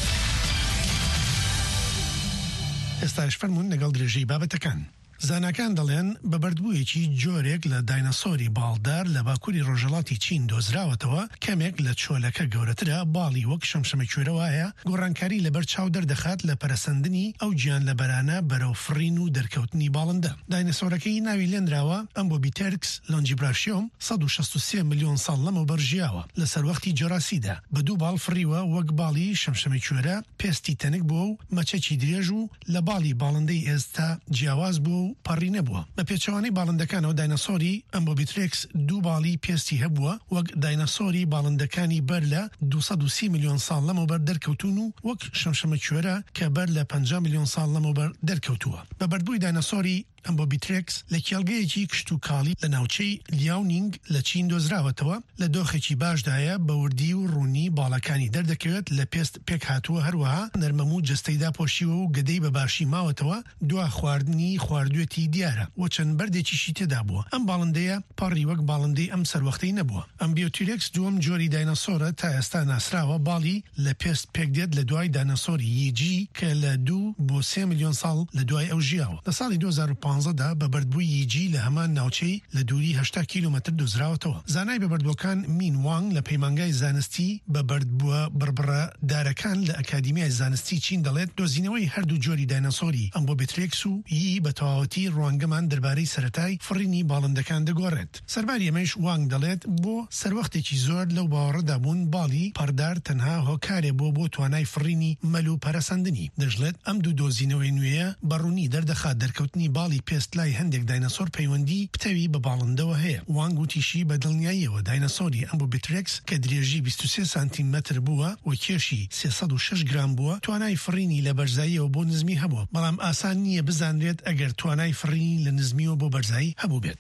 ئێستاش فەرموون لەگەڵ درێژەی بابەتەکان. زانەکان دەڵێن بە بەردبوویەکی جۆرێک لە دایناسۆری باڵدار لە باکووری ڕۆژهەڵاتی چین دۆزراوەتەوە کەمێک لە چۆلەکە گەورەترە باڵی وەک شەمشەمە کوێرەوەیە گۆڕانکاری لەبەر چاو دەردەخات لە پەرەسەندنی ئەو گیان لە بەرانە بەرەو فڕین و دەرکەوتنی باڵندە. دایناسۆرەکەی ناوی لێنراوە ئەمبۆبیتێرکس لۆنجیبراشیۆم سەد و شەست و سێ ملیۆن ساڵ لەمەوبەر ژیاوە لەسەر وەختی جۆراسیدا بە دوو باڵ فڕیوە وەک باڵی شەمشەمە کوێرە پێستی تەنک بووە و مەچەکی درێژ و لە باڵی باڵندەی ئێستا جیاواز بوو و پەڕی نەبووە. بە پێچەوانەی باڵندەکانەوە دایناسۆری ئەمبۆبیترێکس دوو باڵی پێستی هەبووە وەک دایناسۆری باڵندەکانی بەر لە دووسەد و سی ملیۆن ساڵ لەمەوبەر دەرکەوتون و وەک شەمشەمە کوێرە کە بەر لە پەنجا ملیۆن ساڵ لەمەوبەر دەرکەوتووە. بە بەردبووی دایناسۆری ئەمبۆبیترێکس لە کێڵگەیەکی کشت و کاڵی لە ناوچەی لیاونینگ لە چین دۆزراوەتەوە لە دۆخێکی باشدایە بە وردی و ڕوونی باڵەکانی دەردەکەوێت لە پێست پێک هاتووە هەروەها نەرمەم و جستەیدا پۆشیوە و گەدەی بە باشی ماوەتەوە دوا خواردنی خواردوێتی دیارە و چەند بەردێکیشی تێدا بووە. ئەم باڵندەیە پەڕی وەک باڵندەی ئەم سەروەختەی نەبووە. ئەمبیۆتیرێکس دووەم جۆری دایناسۆرە تا ئێستا ناسراوە باڵی لە پێست پێک دێت لە دوای دایناسۆری ییجی کە لە دوو بۆ سێ ملیۆن ساڵ لە دوای ئەو ژیاوە. لە ساڵی دوو هەزار و پانزەدا بە بەردبووی ییجی لە هەمان ناوچەی لە دووری هەشتا کیلۆمەتر دۆزراوەتەوە. زانای بەبەردبووەکان مین وانگ لە پەیمانگای زانستی بە بەردبووە بڕبڕەدارەکان لە ئەکادیمیای زانستی چین دەڵێت دۆزینەوەی هەردوو جۆری دایناسۆری ئەمبۆبیترێکس و یی بە تەواوەتی ڕوانگەمان دەربارەی سەرەتای فڕینی باڵندەکان دەگۆڕێت. سەرباری ئەمەش وانگ دەڵێت بۆ سەروەختێکی زۆر لەو باوەڕەدا بوون باڵی پەردار تەنها هۆکارێ بۆ بۆ توانای فڕینی مەل و پەرەسەندنی. دەژڵێت ئەم دوو دۆزینەوەی نوێیە بەڕوونی دەردەخات دەرکەوتنی باڵی پێست لای هەندێک دایناسۆر پەیوەندی پتەوی بە باڵندەوە هەیە. وانگ وتیشی بە دڵنیاییەوە دایناسۆری ئەمبۆبیترێکس کە درێژی بیست و سێ سانتیمەتر بووە و کێشی سێسەد و شەش گرام بووە توانای فڕینی لە بەرزاییەوە بۆ نزمی هەبووە بەڵام ئاسان نییە بزانرێت ئەگەر توانای فڕینی لە نزمیەوە بۆ بەرزایی هەبوو بێت.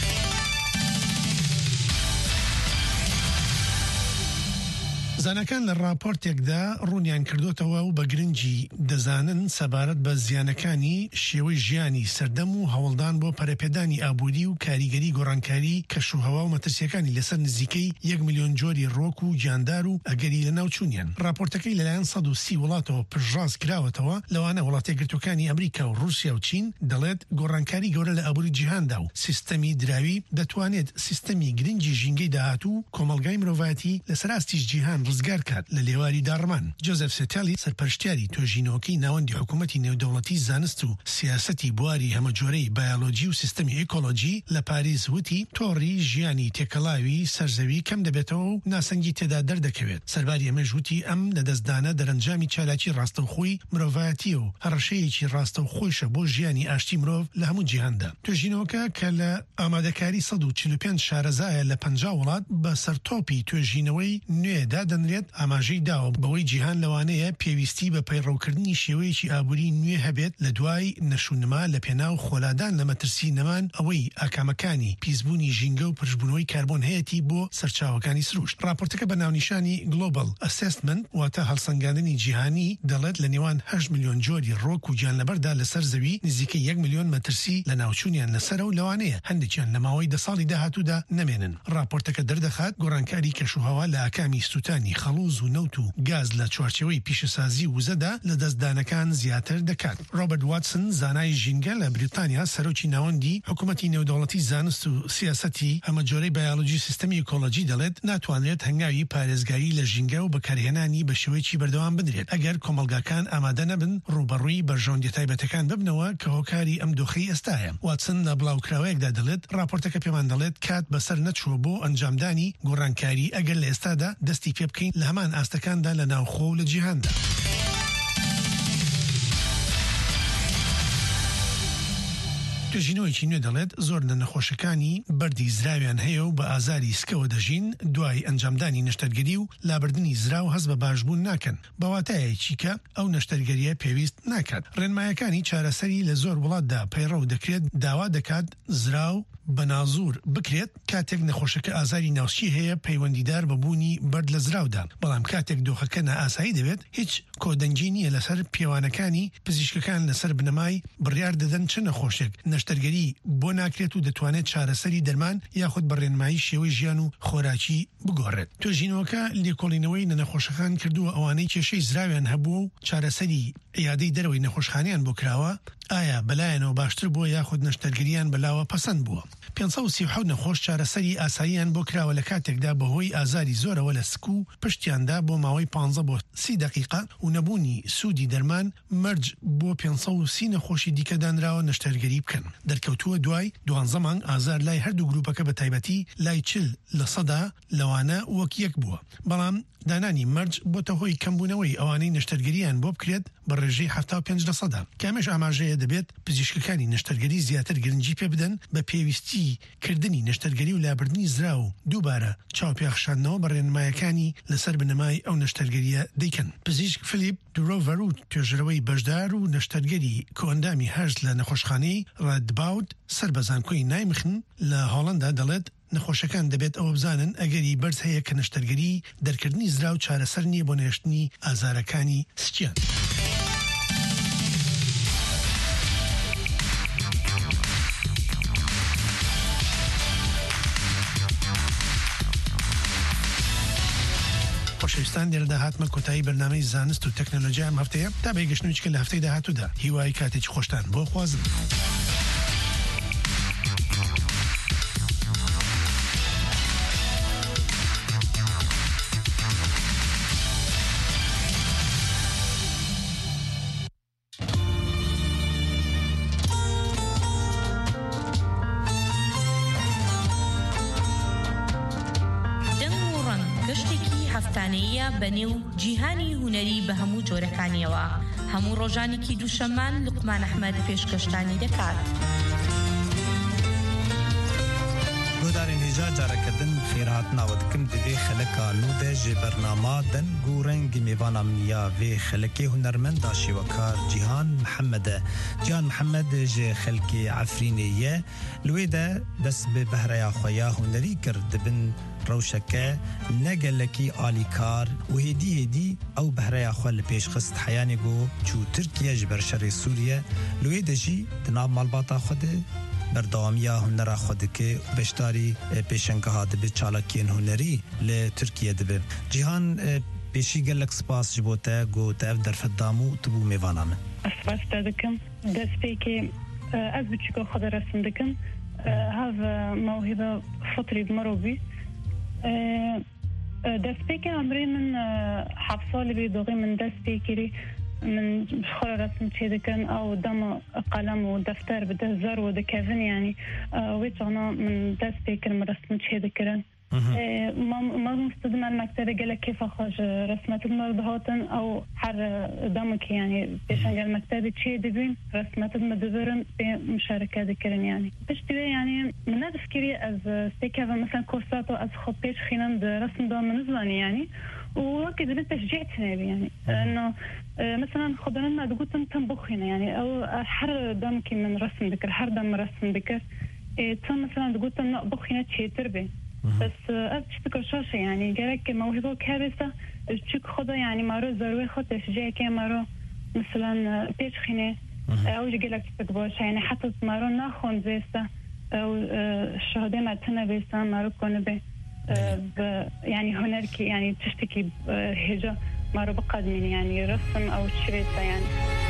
زانەکان لە راپۆرتێکدا ڕوونیان کردوتەوە و بە گرنگی دەزانن سەبارەت بە زیانەکانی شێوەی ژیانی سەردەم و هەوڵدان بۆ پەرەپێدانی ئابووری و کاریگەری گۆڕانکاری کەشوهەوا و مەترسیەکانی لەسەر نزیکەی یەک ملیۆن جۆری ڕۆک و گیاندار و ئەگەری لە ناوچوونیان. راپۆرتەکەی لەلایەن سەد و سی وڵاتەوە پشتڕاست کراوەتەوە لەوانە وڵاتە یەکگرتووەکانی ئەمریکا و رووسیا و چین دەڵێت گۆڕانکاری گەورە لە ئابووری جیهاندا و سیستەمی دراوی دەتوانێت سیستەمی گرنگی ژینگەی داهاتوو کۆمەڵگای مرۆڤایەتی لە سەراستی جیهان ڕزگار کات لە لێواری داڕمان. جۆزەف سێتالی سەرپەرشتیاری توێژینەوەکەی ناوەندی حکوومەتی نێودەوڵەتی زانست و سیاسەتی بواری هەمەجۆرەی بایۆلۆجی و سیستەمی ئێکۆلۆجی لە پاریس وتی تۆڕی ژیانی تێکەڵاوی سەرزەوی کەم دەبێتەوە و ناسەنگی تێدا دەردەکەوێت. سەرباری ئەمەش وتی ئەم لەدەستدانە دەرەنجامی چالاکی ڕاستەوخۆی مرۆڤایەتی و هەڕەشەیەکی ڕاستەوخۆیشە بۆ ژیانی ئاشتی مرۆڤ لە هەموو جیهاندا. توێژینەوەکە کە لە ئامادەکاری سەد و چل و پێنج شارەزایە لە پەنجا وڵات بە سەرتۆپی توێژینەوەی نوێدا دەنرێت ئاماژەی داوە بەوەی جیهان لەوانەیە پێویستی بە پەیڕەوکردنی شێوەیەکی ئابووری نوێ هەبێت لە دوای نەشونما لە پێناو خۆلادان لە مەترسی نەمان ئەوەی ئاکامەکانی پیسبوونی ژینگە و پشبوونەوەی کاربۆن هەیەی بۆ سەرچاوەکانی سروشت. راپۆرتەکە بە ناونیشانی Global Assessment واتە هەڵسەنگاندنی جیهانی دەڵێت لە نێوان هەشت ملیۆن جۆری ڕۆک و گیانلەبەردا لەسەر زەوی نزیکەی یەک ملیۆن مەترسی لە ناوچوونیان لەسەرە و لەوانەیە هەندێکیان لە ماوەی دە ساڵی داهاتوودا نەمێنن. راپۆرتەکە دەردەخات گۆڕانکاری کەشوهەوا لە ئاکامی سوتانی خەڵوز و نەوت و گاز لە چوارچەوەی پیشەسازی وزەدا لە دەستدانەکان زیاتر دەکات. ڕۆبرت واتسن زانای ژینگە لە بریتانیا سەرۆکی ناوەندی حکوومەتی نێودەوڵەتی زانست و سیاسەتی هەمەجۆرەی بایۆلۆجی سیستەمی ئێکۆلۆجی دەڵێت ناتوانرێت هەنگاوی پارێزگاری لە ژینگە و بەکارهێنانی بە شێوەیەکی بەردەوام بدرێت ئەگەر کۆمەلگاکان ئامادە نەبن ڕوبەڕووی بەرژەوەندی تایبەتەکان ببنەوە کە هۆکاری ئەم دۆخەی ئێستایە. واتسن لە بڵاوکراوەیەکدا دەڵێت راپۆرتەکە پێمان دەڵێت کات بەسەر نەچووە بۆ ئەنجامدانی گۆڕانکاری ئەگەر لە ئێستادا دەستی پێ بکەین لە هەمان ئاستەکاندا لە ناوخۆ و لە جیهاندا. توێژینەوەیکی نوێ دەڵێت زۆر لە نەخۆشەکانی بەردی زراویان هەیە و بە ئازاری سکەوە دەژین دوای ئەنجامدانی نەشتەرگەری و لابردنی زرا و هەست بە باشبوون ناکەن بەواتایەکی کە ئەو نەشتەرگەریە پێویست ناکات. ڕێنمایەکانی چارەسەری لە زۆر وڵاتدا پەیڕەو دەکرێت داوا دەکات زرا و بەنازور بکرێت کاتێک نەخۆشەکە ئازاری ناوچی هەیە پەیوەندیدار بەبوونی بەرد لە زراودا. بەڵام کاتێک دۆخەکە نائاسایی دەبێت هیچ کۆدەنگی نییە لەسەر پیاوانەکانی پزیشکەکان لەسەر بنەمای بڕیار دەدەن چه نەخۆشێک نەشتەرگەری بۆ ناکرێت و دەتوانێت چارەسەری دەرمان یاخود بەڕێنمایی شێوەی ژیان و خۆراکی بگۆڕێت. توێژینەوەکە لێکۆڵینەوەی نەخۆشەکان کردووە ئەوانەی کێشەی زراویان هەبوو و چارەسەری یادەی دەرەوەی نەخۆشخانیان بۆ کراوە ئایا بەلایەنەوە باشتر بووە یاخود نەشتەرگەریان بەلاوە پەسەند بووە. پێنج سەد و سی و حەوت نەخۆش چارەسەری ئاساییان بۆ کراوە لە کاتێکدا بەهۆی ئازاری زۆرەوە لە سک و پشتیاندا بۆ ماوەی پانزە بۆ سی دقیقا و نەبوونی سوودی دەرمان مەرج بۆ پێنج سەد و سی نەخۆشی دیکەدانراوە نەشتەرگەری بکەن. دەرکەوتووە دوای دوانزە مانگ ئازار لای هەردوو گروپەکە بە تایبەتی لای چل لە سەدا لەوانە وەک یەک بووە. بەڵام دانانی مەرج بۆتە هۆی کەمبوونەوەی ئەوانەی نەشتەرگەریان بۆ بکرێت بە ڕێژەی هەفتا و پێنج لە سەدا. کامێش ئاماژەیە دەبێت پزیشکەکانی نەشتەرگەری زیاتر گرنگی پێ بدەن بە پێویستی کردنی نەشتەرگەری و لابردنی زرا و دووبارە چاوپێخشاندنەوە بە ڕێنمایەکانی لەسەر بنەمای ئەو نەشتەرگەریە دەیکەن. پزیشک فلیپ دوڕۆڤەر و توێژەرەوەی بەشدار و نەشتەرگەری کۆئەندامی هەرز لە نەخۆشخانەی ڕەدباوت سەر بەزانکۆی نایمخن لە هۆڵەندا دەڵێت نەخۆشەکان دەبێت ئەوە بزانن ئەگەری بەرز هەیە کە نەشتەرگەری دەرکردنی زرا و چارەسەر نییە بۆ نێشتنی ئازارەکانی سکیان. خۆشەویستان لێرەدا هاتمە کۆتایی بەرنامەی زانست و تەکنۆلۆژیا ئەم هەفتەیە تا بەیگەشتنوچکە لە هەفتەی داهاتوودا هیوای کاتێکی خۆشتان بۆ خوازم. بەنێو جیهانی هوەری بە هەموو جۆرەکانیەوە هەموو ڕۆژانێکی دووشەمان لوقمان ئەحمەد پێشکەشتانی دەکات. گۆدارên hêja carekedin xêrhat nava dikim divê xeleka nû de ji bernama deng û rengî mêvana miniya vê xelekê hunermenda şêwekar Cîhan Mihemed e. Cîhan Mihemed ji xelkê Efrînê ye li wê de dest bi behreya xwe ya hunerî kir dibin rewşeke negelekî alîkar û hêdî hêdî ew behreya xwe li pêş xist heyanê got çû Tirkiye ji ber şerê Sûriye li wê de jî di nav malbata xwe de berdawamiya hunera xwe dike beşdarî pêşengeha dibe çalakiyên hunerî li Tirkiye dibe. Cîhan pêşî gelek spas ji bo te got ev derfet damû tu bû mêvana min. Spas te dikim destpêkê ez bi çûka xwe de resim dikim hev mewhîbe fitrî bi mirov bî دست پیک عمری من هفت سال بیدوغی من دست پیکری من بخور رسم چیده کن او دم قلم و دفتر بده زر و دکفن يعني ويتغنا من دست پیکر من رسم چیده کرن ما ما مستخدم المكتبة قال كيف أخرج رسمات المردهاتن أو حر دمك يعني بيشان قال مكتبة شيء دبين رسمات المدبرن بمشاركة ذكرن يعني بس تبي يعني من هذا فكري از استيكافا مثلا كورسات أو از خبيش خلينا رسم دوام من زمان يعني وأكيد بنت شجعتنا يعني إنه مثلا خدنا لنا دقوت تنبخ هنا يعني أو حر دمك من رسم ذكر حر دم رسم ذكر تم مثلا دقوت نطبخ هنا شيء تربي بس أبتشتكر شاشة يعني جالك موهبة كارثة تشك خدا يعني مارو ضروري خد شجاع كي مارو مثلا بيش خنة أو جالك تتقبلش يعني حتى مارو ناخون زيستا أو الشهادة ما تنا بيستا مارو كونه به يعني هناك يعني تشتكي هجا مارو بقدمين يعني رسم أو شريطة يعني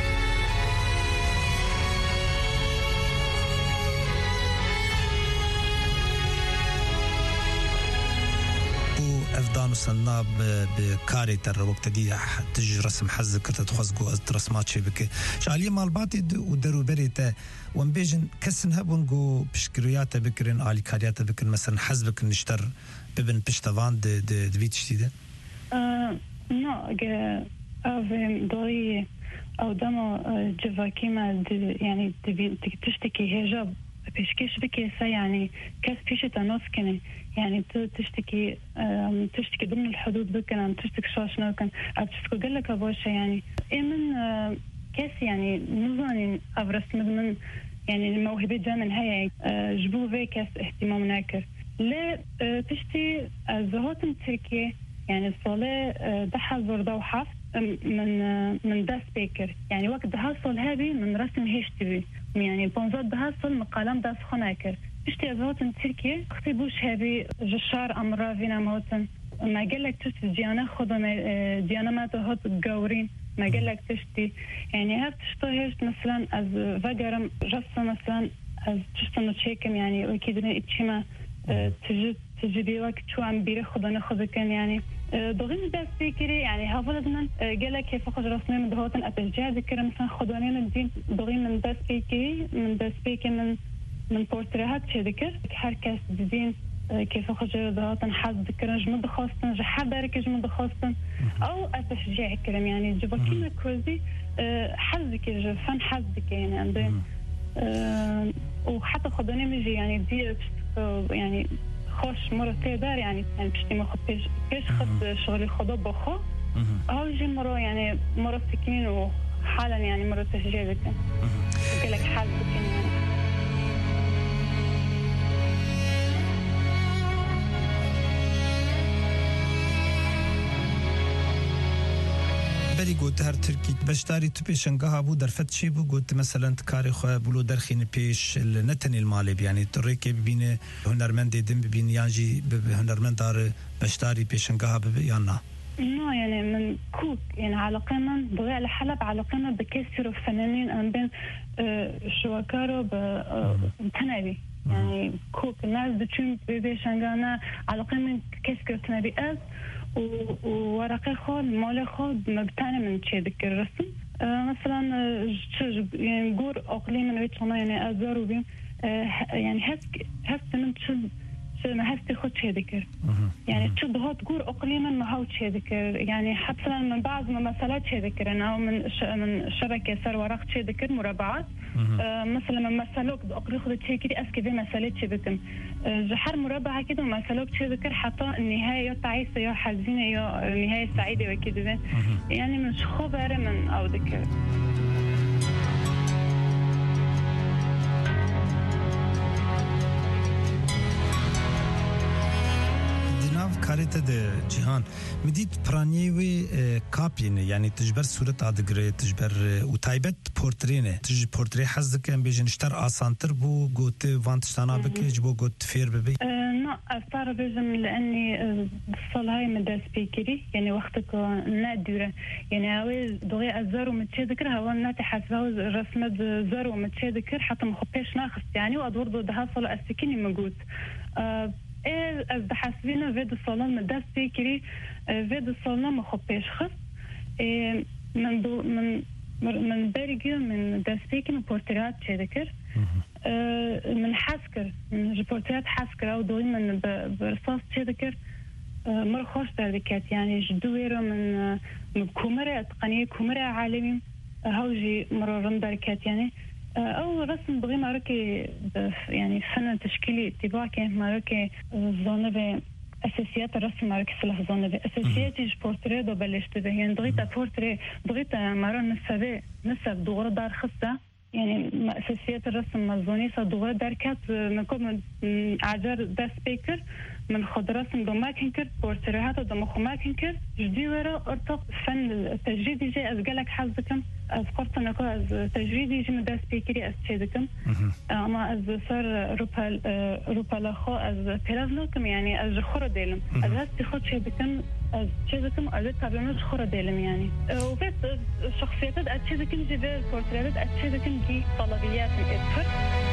افدان وصلنا بكاري تر وقت دي تجي رسم حز كرت تخزقو رسمات شي بك شاليه مال باتي ودرو بريته ومبيجن كسن هبونغو بشكرياته بكرن علي كارياته بكرن مثلا حزبك نشتر ببن بشتفان د د دبيت شتيده اه نو او دوي او دمو جواكيما يعني تشتكي هجاب بيشكيش بكي يعني كاس فيشة نص كني يعني تشتكي تشتكي ضمن الحدود بكنا تشتكي شاشنا كان تشتكي قال لك ابوش يعني ايه من كاس يعني نظاني ابرس من يعني الموهبه جانا هي جبو في كاس اهتمام ناكر لا تشتي زهوت تركيا يعني الصلاة دحل زردة وحف من من داس بيكر يعني وقت دهاصل هذه من رسم هيشتبي يعني بنزاد دهاصل مقالم داس خناكر تشتي أزهوت تركيا اختبوش هذه جشار أمرا فينا موتن ما قالك تشتي ديانا خدا ديانا ما تهات جورين ما قالك تشتي يعني هاد تشتهيش مثلا از فجرم رسم مثلا از تشتنا تشيكم يعني وكيد إتشما تجد تجدي وقت شو عم بيرخ خدا ناخذ كان يعني ضغين داس فكري يعني هافلدنا قالك كيف أخذ رسمي من دهوتن أتجاه ذكر مثلا خدانين الدين ضغين من داس فكري من داس فكري من من بورتريهات شيء ذكر حركة الدين كيف أخذ دهوتن حظ ذكر جمد خاصة جحد دارك جمد خاصة أو أتشجيع كلام يعني جبكينا كوزي حظك فن حظك يعني عندهم وحتى خدانين مجي يعني دي يعني خوش مرة تقدر يعني يعني بشتي ما خد بيش بيش خد شغلي خدا بخو أو يجي مرة يعني مرة سكين وحالا يعني مرة تشجيع ذكر قلك حال سكين يعني بری گوت هر ترکی بشتاری تو پیشنگاه ابو در فتشی بو گوت مثلا کاری خو بلو درخین پیش نتنی المالب يعني ترکی ببینه هنرمند دیدم ببین یانجی هنرمند دار بشتاری پیشنگاه بب یا نه نه يعني من كوك يعني على قمة ضوء الحلب على قمة بكسر الفنانين أم بين شوكارو بتنابي يعني كوك الناس بتشوف بيشنغانا على قمة كسر تنابي أز وورقي خود مال خود مبتاني من شيء ذكر الرسم مثلا يعني نقول أقليم من ويتشنا يعني أزارو بين يعني هس هس من شو ما هستي خد شيء ذكر يعني شو بهات تقول أقليما ما هو شيء ذكر يعني حتى من بعض ما مسألات شيء ذكر أنا من ش من شبكة صار ورق شيء ذكر مربعات آه مثلا من مسألوك أقلي خد شيء كده أسكي في مسألة شيء ذكر جحر مربعة كده ومسألوك شيء ذكر حتى النهاية تعيسة يا حزينة يا نهاية سعيدة وكده يعني مش خبر من أو ذكر كاريتا د جهان مديت برانيوي كابين يعني تجبر صورة عدقري تجبر وتايبت بورترينه تج بورتري حزك ام بيجن اشتر اسانتر بو قوت فانتشتانا بك جبو قوت فير ببي لا أستار بيجم لأني الصلاة مدى سبيكري يعني وقتك نادرة يعني هاوي دغي الزر ومتشذكر هاو ناتي حسبه رسمة زر ومتشذكر حتى مخبيش ناخص يعني وأدور ضدها صلاة السكيني موجود از بحسبینا وید سالان مدست بکری وید سالان مخب پیش خست من دو من من برگی من دست بکی من پورترات چه دکر من حس کر من پورترات حس کر او دوی من برساس چه دکر مر خوش دردکت يعني جدوي رو من من كومرة تقنية كومرة عالمي هاوجي مرورن دركات يعني أو رسم بغي معركة يعني فن تشكيلي اتباع كان معركة زونة ب أساسيات الرسم معركة سلاح زونة ب أساسيات البورتريه دو بلشت به يعني ضغيطة بورتريه ضغيطة مرة نسبة نسب دوغرة دار خصة يعني أساسيات الرسم مزوني صدوغرة دركات نكون عجر داس بيكر من خود رسم دو ماكن کرد پورترهات دو مخو ماكن کرد جدي ورا ارتق فن التجريدي جي از قالك حظكم از قرط نكو از تجريدي جي مداس بيكري از تشيدكم اما از صار روبال روبالاخو از بلازلوكم يعني از خورا ديلم از هست خود تشيدكم از تشيدكم از تابلونج خورا ديلم يعني وفيت شخصيات از تشيدكم جي في البورترهات از تشيدكم جي طلبيات اكثر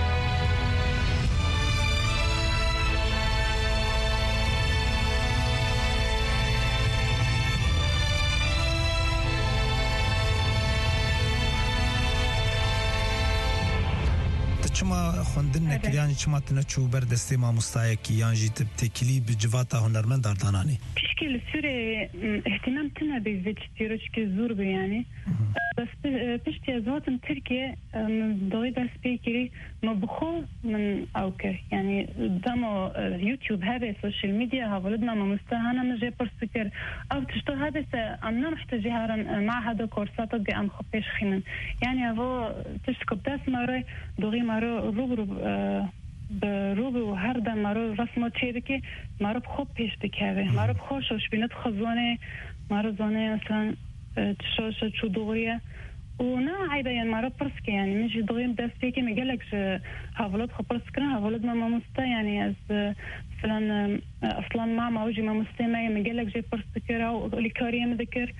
چما خوندن نکریانی چما تنچو بر دسته ما مستایکی یانجی تب تکلی بجواتا هنرمند داردانانی بشكل السوري اهتمام تنا بفيديو که زور بي يعني بس بشتي ازواتم تركيا ضوي بس بيكري مبخو من اوكي يعني دامو يوتيوب هذا السوشيال ميديا ها ولدنا ما مستهانا مجي برسكر او تشتو هذا امنا محتاجي هارن مع هذا كورسات دي ام خبيش خيمن يعني هو تشكو بتاس ماري دوغي مارو روبرو بروب و هر دم مرو رسم چیه که مرو خوب پیش بکره مرو خوشش بینت خزانه مرو زانه مثلا تشوش چو دوریه و نه عیبه یعنی مرو پرس که یعنی میشه دویم دستی که میگه لک هاولد خب پرس کنه هاولد ما مسته یعنی از مثلا اصلا ما موجی ما مسته ما میگه لک جه پرس بکره و لیکاریه مذکر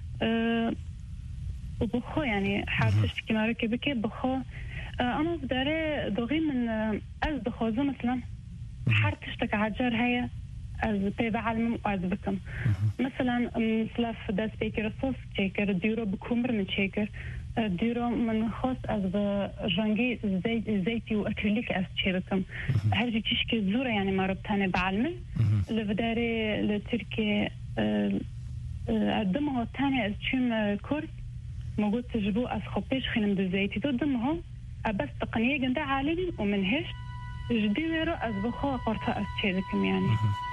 و بخو یعنی حرفش که مرو که بکه بخو أنا بداري دوغي من أز دخوزة مثلا حرتشتك عجر هيا أز بيبع علم وأز بكم مثلا مثلا داس بيكر صوص تشيكر ديرو بكمر من تشيكر ديرو من خاص أز جانجي زيت زيتي وأكريليك أز تشيبكم هرجي تشكي زورة يعني ما ربطاني بعلم اللي بداري لتركي قدمه الثاني أز تشيم كورس موجود تجربو أز خبيش خينم دزيتي تقدمهم بس تقنية جندا عالمي ومن هش جدي ويرو أزبخو قرطة أستشهدكم يعني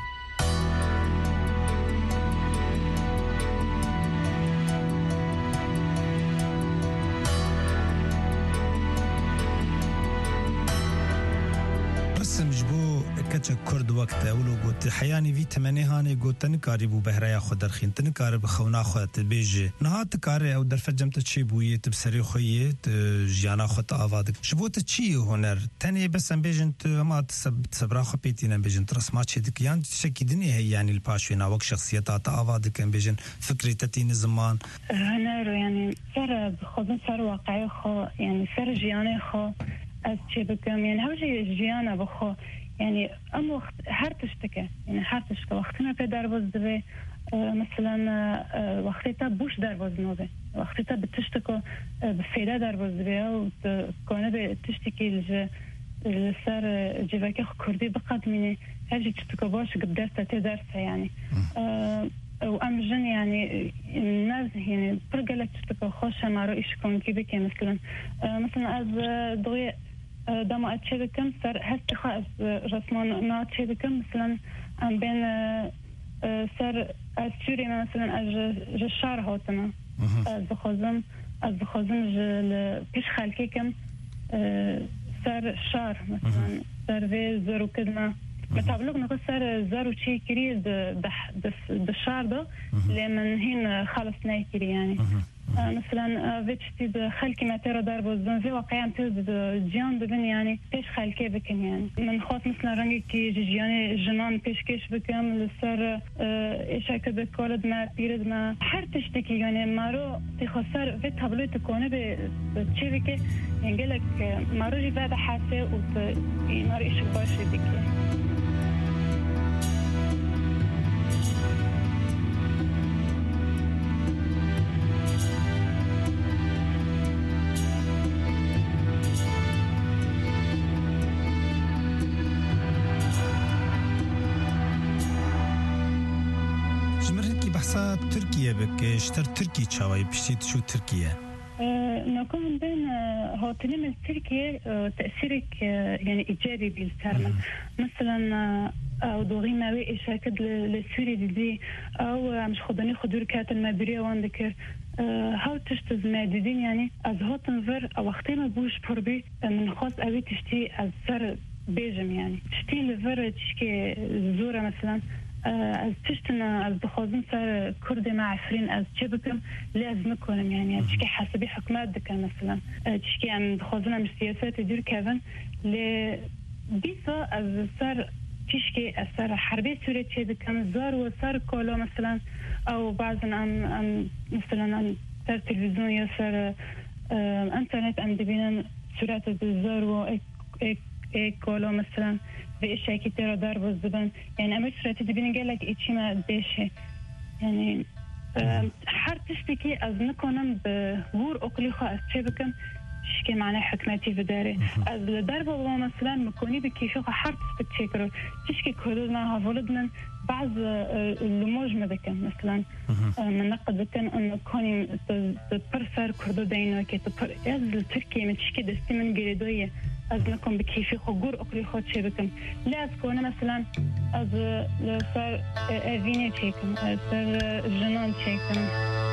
رسم جبو كتش كرد وقت أولو قلت حياني في تمني هاني قلت نكاري بو بهرايا خود رخين تنكاري بخونا خود تبيج نهات تكاري أو درفت جمت تشي بوية تبسري خوية جيانا خود آوادك شبو تشي هنر تاني بس بيجنت ما تسب تسبرا خو بيتينا بيجنت رسمات شدك يعني شكي دنيا هي يعني الباشوينا وق شخصيتات آوادك بيجن فكري تتيني زمان هنر يعني سر بخوزن سر واقعي خو يعني سر جياني خو از چه بکم يعني هوجي جيانا بخو يعني ام وقت هر تشتكى يعني هر تشتكى وقتنا في دربوز دبي مثلا وقتها بوش دربوز نوبه وقتها بتشتكى بفيدا دربوز دبي او كونه بتشتكي لج لسر جواكي كردي بقد مني هاجي تشتكى باش قدرت تدرسها يعني وام جن يعني الناس يعني برجلك تشتكى خوشة مع رؤيش كون كيبكي مثلا مثلا از ضوء دام أتشبكم سر هست خاص رسمان ما أتشبكم مثلا عن بين سر السوري مثلا أج جشار هاتنا از بخوزم از بخوزم جل پیش خالكيكم سر شار مثلا سر في زرو كدنا متابلوك نقول سر زرو شيء كري د د الشار ده لمن هين خلص نايكري يعني مثلا فيتشتي بخلكي ما ترى ضرب الزنزي واقعا تز جيان دبن يعني بيش خلكي بكن يعني من خاص مثلا رنجي كي جياني جنان بيش كيش بكم لسر ايش هكذا كولد ما بيرد ما حر تشتكي يعني مارو تخسر في تابلو تكونه بتشي بكي يعني لك مارو جي بعد حاسه وت مارو ايش باش بكي باسا تركيا بكشتر تركي تشاوي بشتيت شو تركيا نكون بين هوتيل من تركيا تأثيرك يعني إيجابي بالسرمة مثلا أو دوغي ماوي إشاكد للسوري دي أو مش خدني خدور كات المبرية وعندك هاو تشتز مادين يعني از هوتنفر أو وقتي ما بوش بربي من خاص أوي تشتي از سر بيجم يعني تشتي لفر تشكي زورة مثلا از تشتنا از بخوزن سر كردي مع عفرين از تشبكم لازم نكونم يعني تشكي حسبي حكمات دكا مثلا تشكي عن بخوزنا مش سياسات يدير كافن ل بيسا از سر تشكي أثر حربي سوريا تشبكم زار وصار كولو مثلا أو بعض عن عن مثلا عن سر تلفزيون يصير انترنت عم دبينا سرعة الزار و كولو مثلا بإشياء كتير ضرب الزبان يعني أمر سرعة دبينا قال لك إيشي ما ديشي يعني حر تشتكي از نكونم بغور أقلي خاص تشبكم شكي معناه حكمتي في داري از الضربة والله مثلا مكوني بكيفي حر تستكشكرو تشكي كردنا هفولدنا بعض اللموج مذكا مثلا من نقد ذكا أنه كوني تبرسر كردو دينو كي تبر از تركيا من تشكي دستي من قريدوية از لكم بكيفي خقور أقري خود شبكم لا أذكونا مثلا از صار أفيني تشيكم صار جنان تشيكم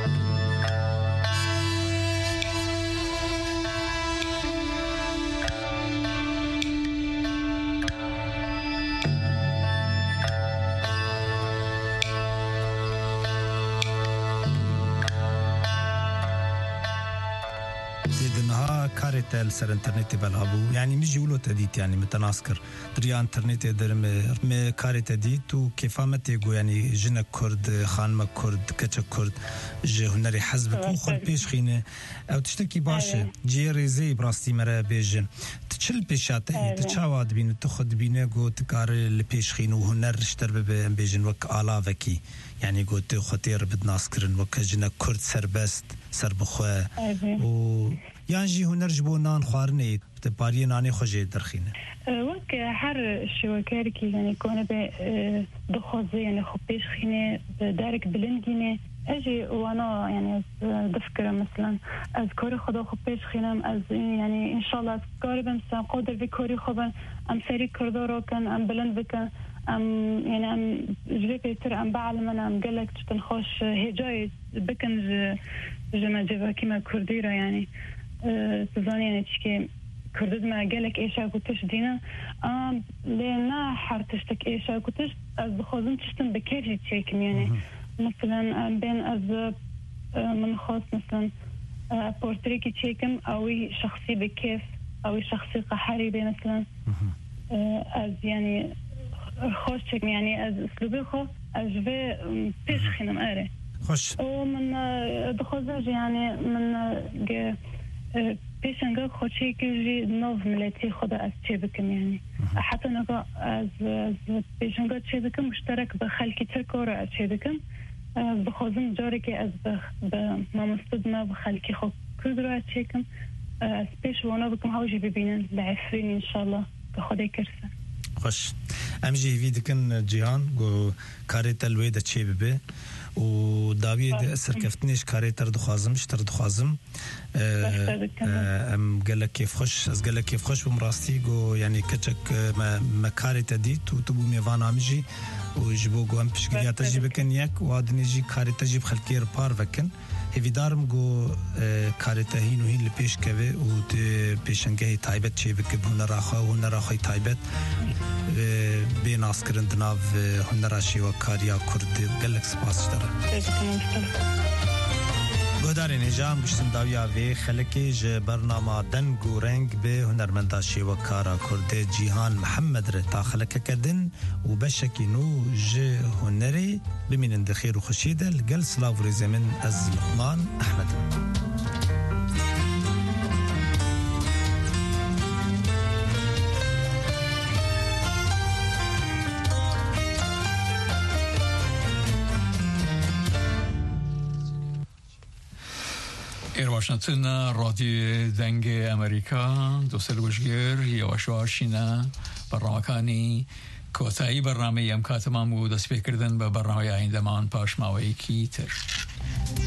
كاريتال سر انترنت بالابو يعني مش يقولوا تديت يعني متناسكر دريا انترنت درم م كاريت ديت وكيفامتي جو يعني جن كرد خانم كرد كتش كرد ج هنري حزب كو خل بيش خينه او تشتكي باشه جي ريزي براستي مره بيج تشل بيشاته تشاواد بين تاخذ بينه جو تكار البيش خينه هنر اشتر بيجن وك الاوكي يعني قلت خطير بدنا نسكرن وكجنا كرد سربست سربخوا و يعني هنر جبونان خوارني تباري ناني خوجي درخينه وك حر شوكاركي يعني كون ب دخوزي يعني خبيش خينه دارك بلندينه اجي وانا يعني دفكر مثلا اذكر خدا خبيش خينم از يعني ان شاء الله قريبا سنقدر بكوري خبن ام سري كردورو كان ام بلند بكن ام يعني ام جري بيتر ام بعلم انا ام قالك تنخوش هجاي بكن جما جبا كيما كرديرة يعني تظني يعني تشكي كردد ما قالك ايشا كنتش دينا ام لنا حر تشتك ايشا كنتش از بخوزن تشتن بكيفي تشيكم يعني مثلا بين از من خاص مثلا بورتريكي تشيكم اوي شخصي بكيف اوي شخصي قحري بين مثلا از يعني خوش تشيكم يعني از اسلوبي خو اجفي بيش خينم اري خوش ومن دخوزج يعني من بيشنجا خوشي كيجي نوف ملاتي خدا از تشبكم يعني حتى نقا از بيشنجا تشبكم مشترك بخلكي تركورا از تشبكم بخوزن جاري كي از بمامستدنا بخلكي خو كدرا از تشبكم از بيش وانا بكم هاوجي ببينن لعفرين ان شاء الله كخدا كرسا خوش امجي فيدكن جيهان جو كاريتا الويدا تشببه و داوی سرکفتنیش کاری تر دخوازم شتر دخوازم ام قالك كيف خوش از قالك كيف خوش بمراستي جو يعني كتشك ما ما كاري تديت وتبو ميفان عمجي وجبو جو ام بشكليات تجيب كن يك وادنيجي كاري تجيب خلكير بار وكن هفيدارم جو كاري تهين وهين لبيش كوي و بيشنگه تايبت شي بك هنراخا هنراخي تايبت بين اسكرن دناف هنراشي وكاريا كرد قالك سپاس داره گودار نجام گشتم داویا وی خلکی ج برنامه دنگو رنگ به هنرمنداشی و کارا کرده جیهان محمد ر تا خلک کدن و بشکی نو ج هنری بمینن دخیر و خوشیده لگل سلاو رزمن از لقمان احمد ایرواشنتنا رادیو دنگ امریکا دوستل وشگر یواشواشینا برنامه‌کانی کۆتایی بەڕنامەی ئەم کاتەمان بوو دەستپێکردن بە بەڕنامەی ئایندەمان پاشماوەیەکی تر.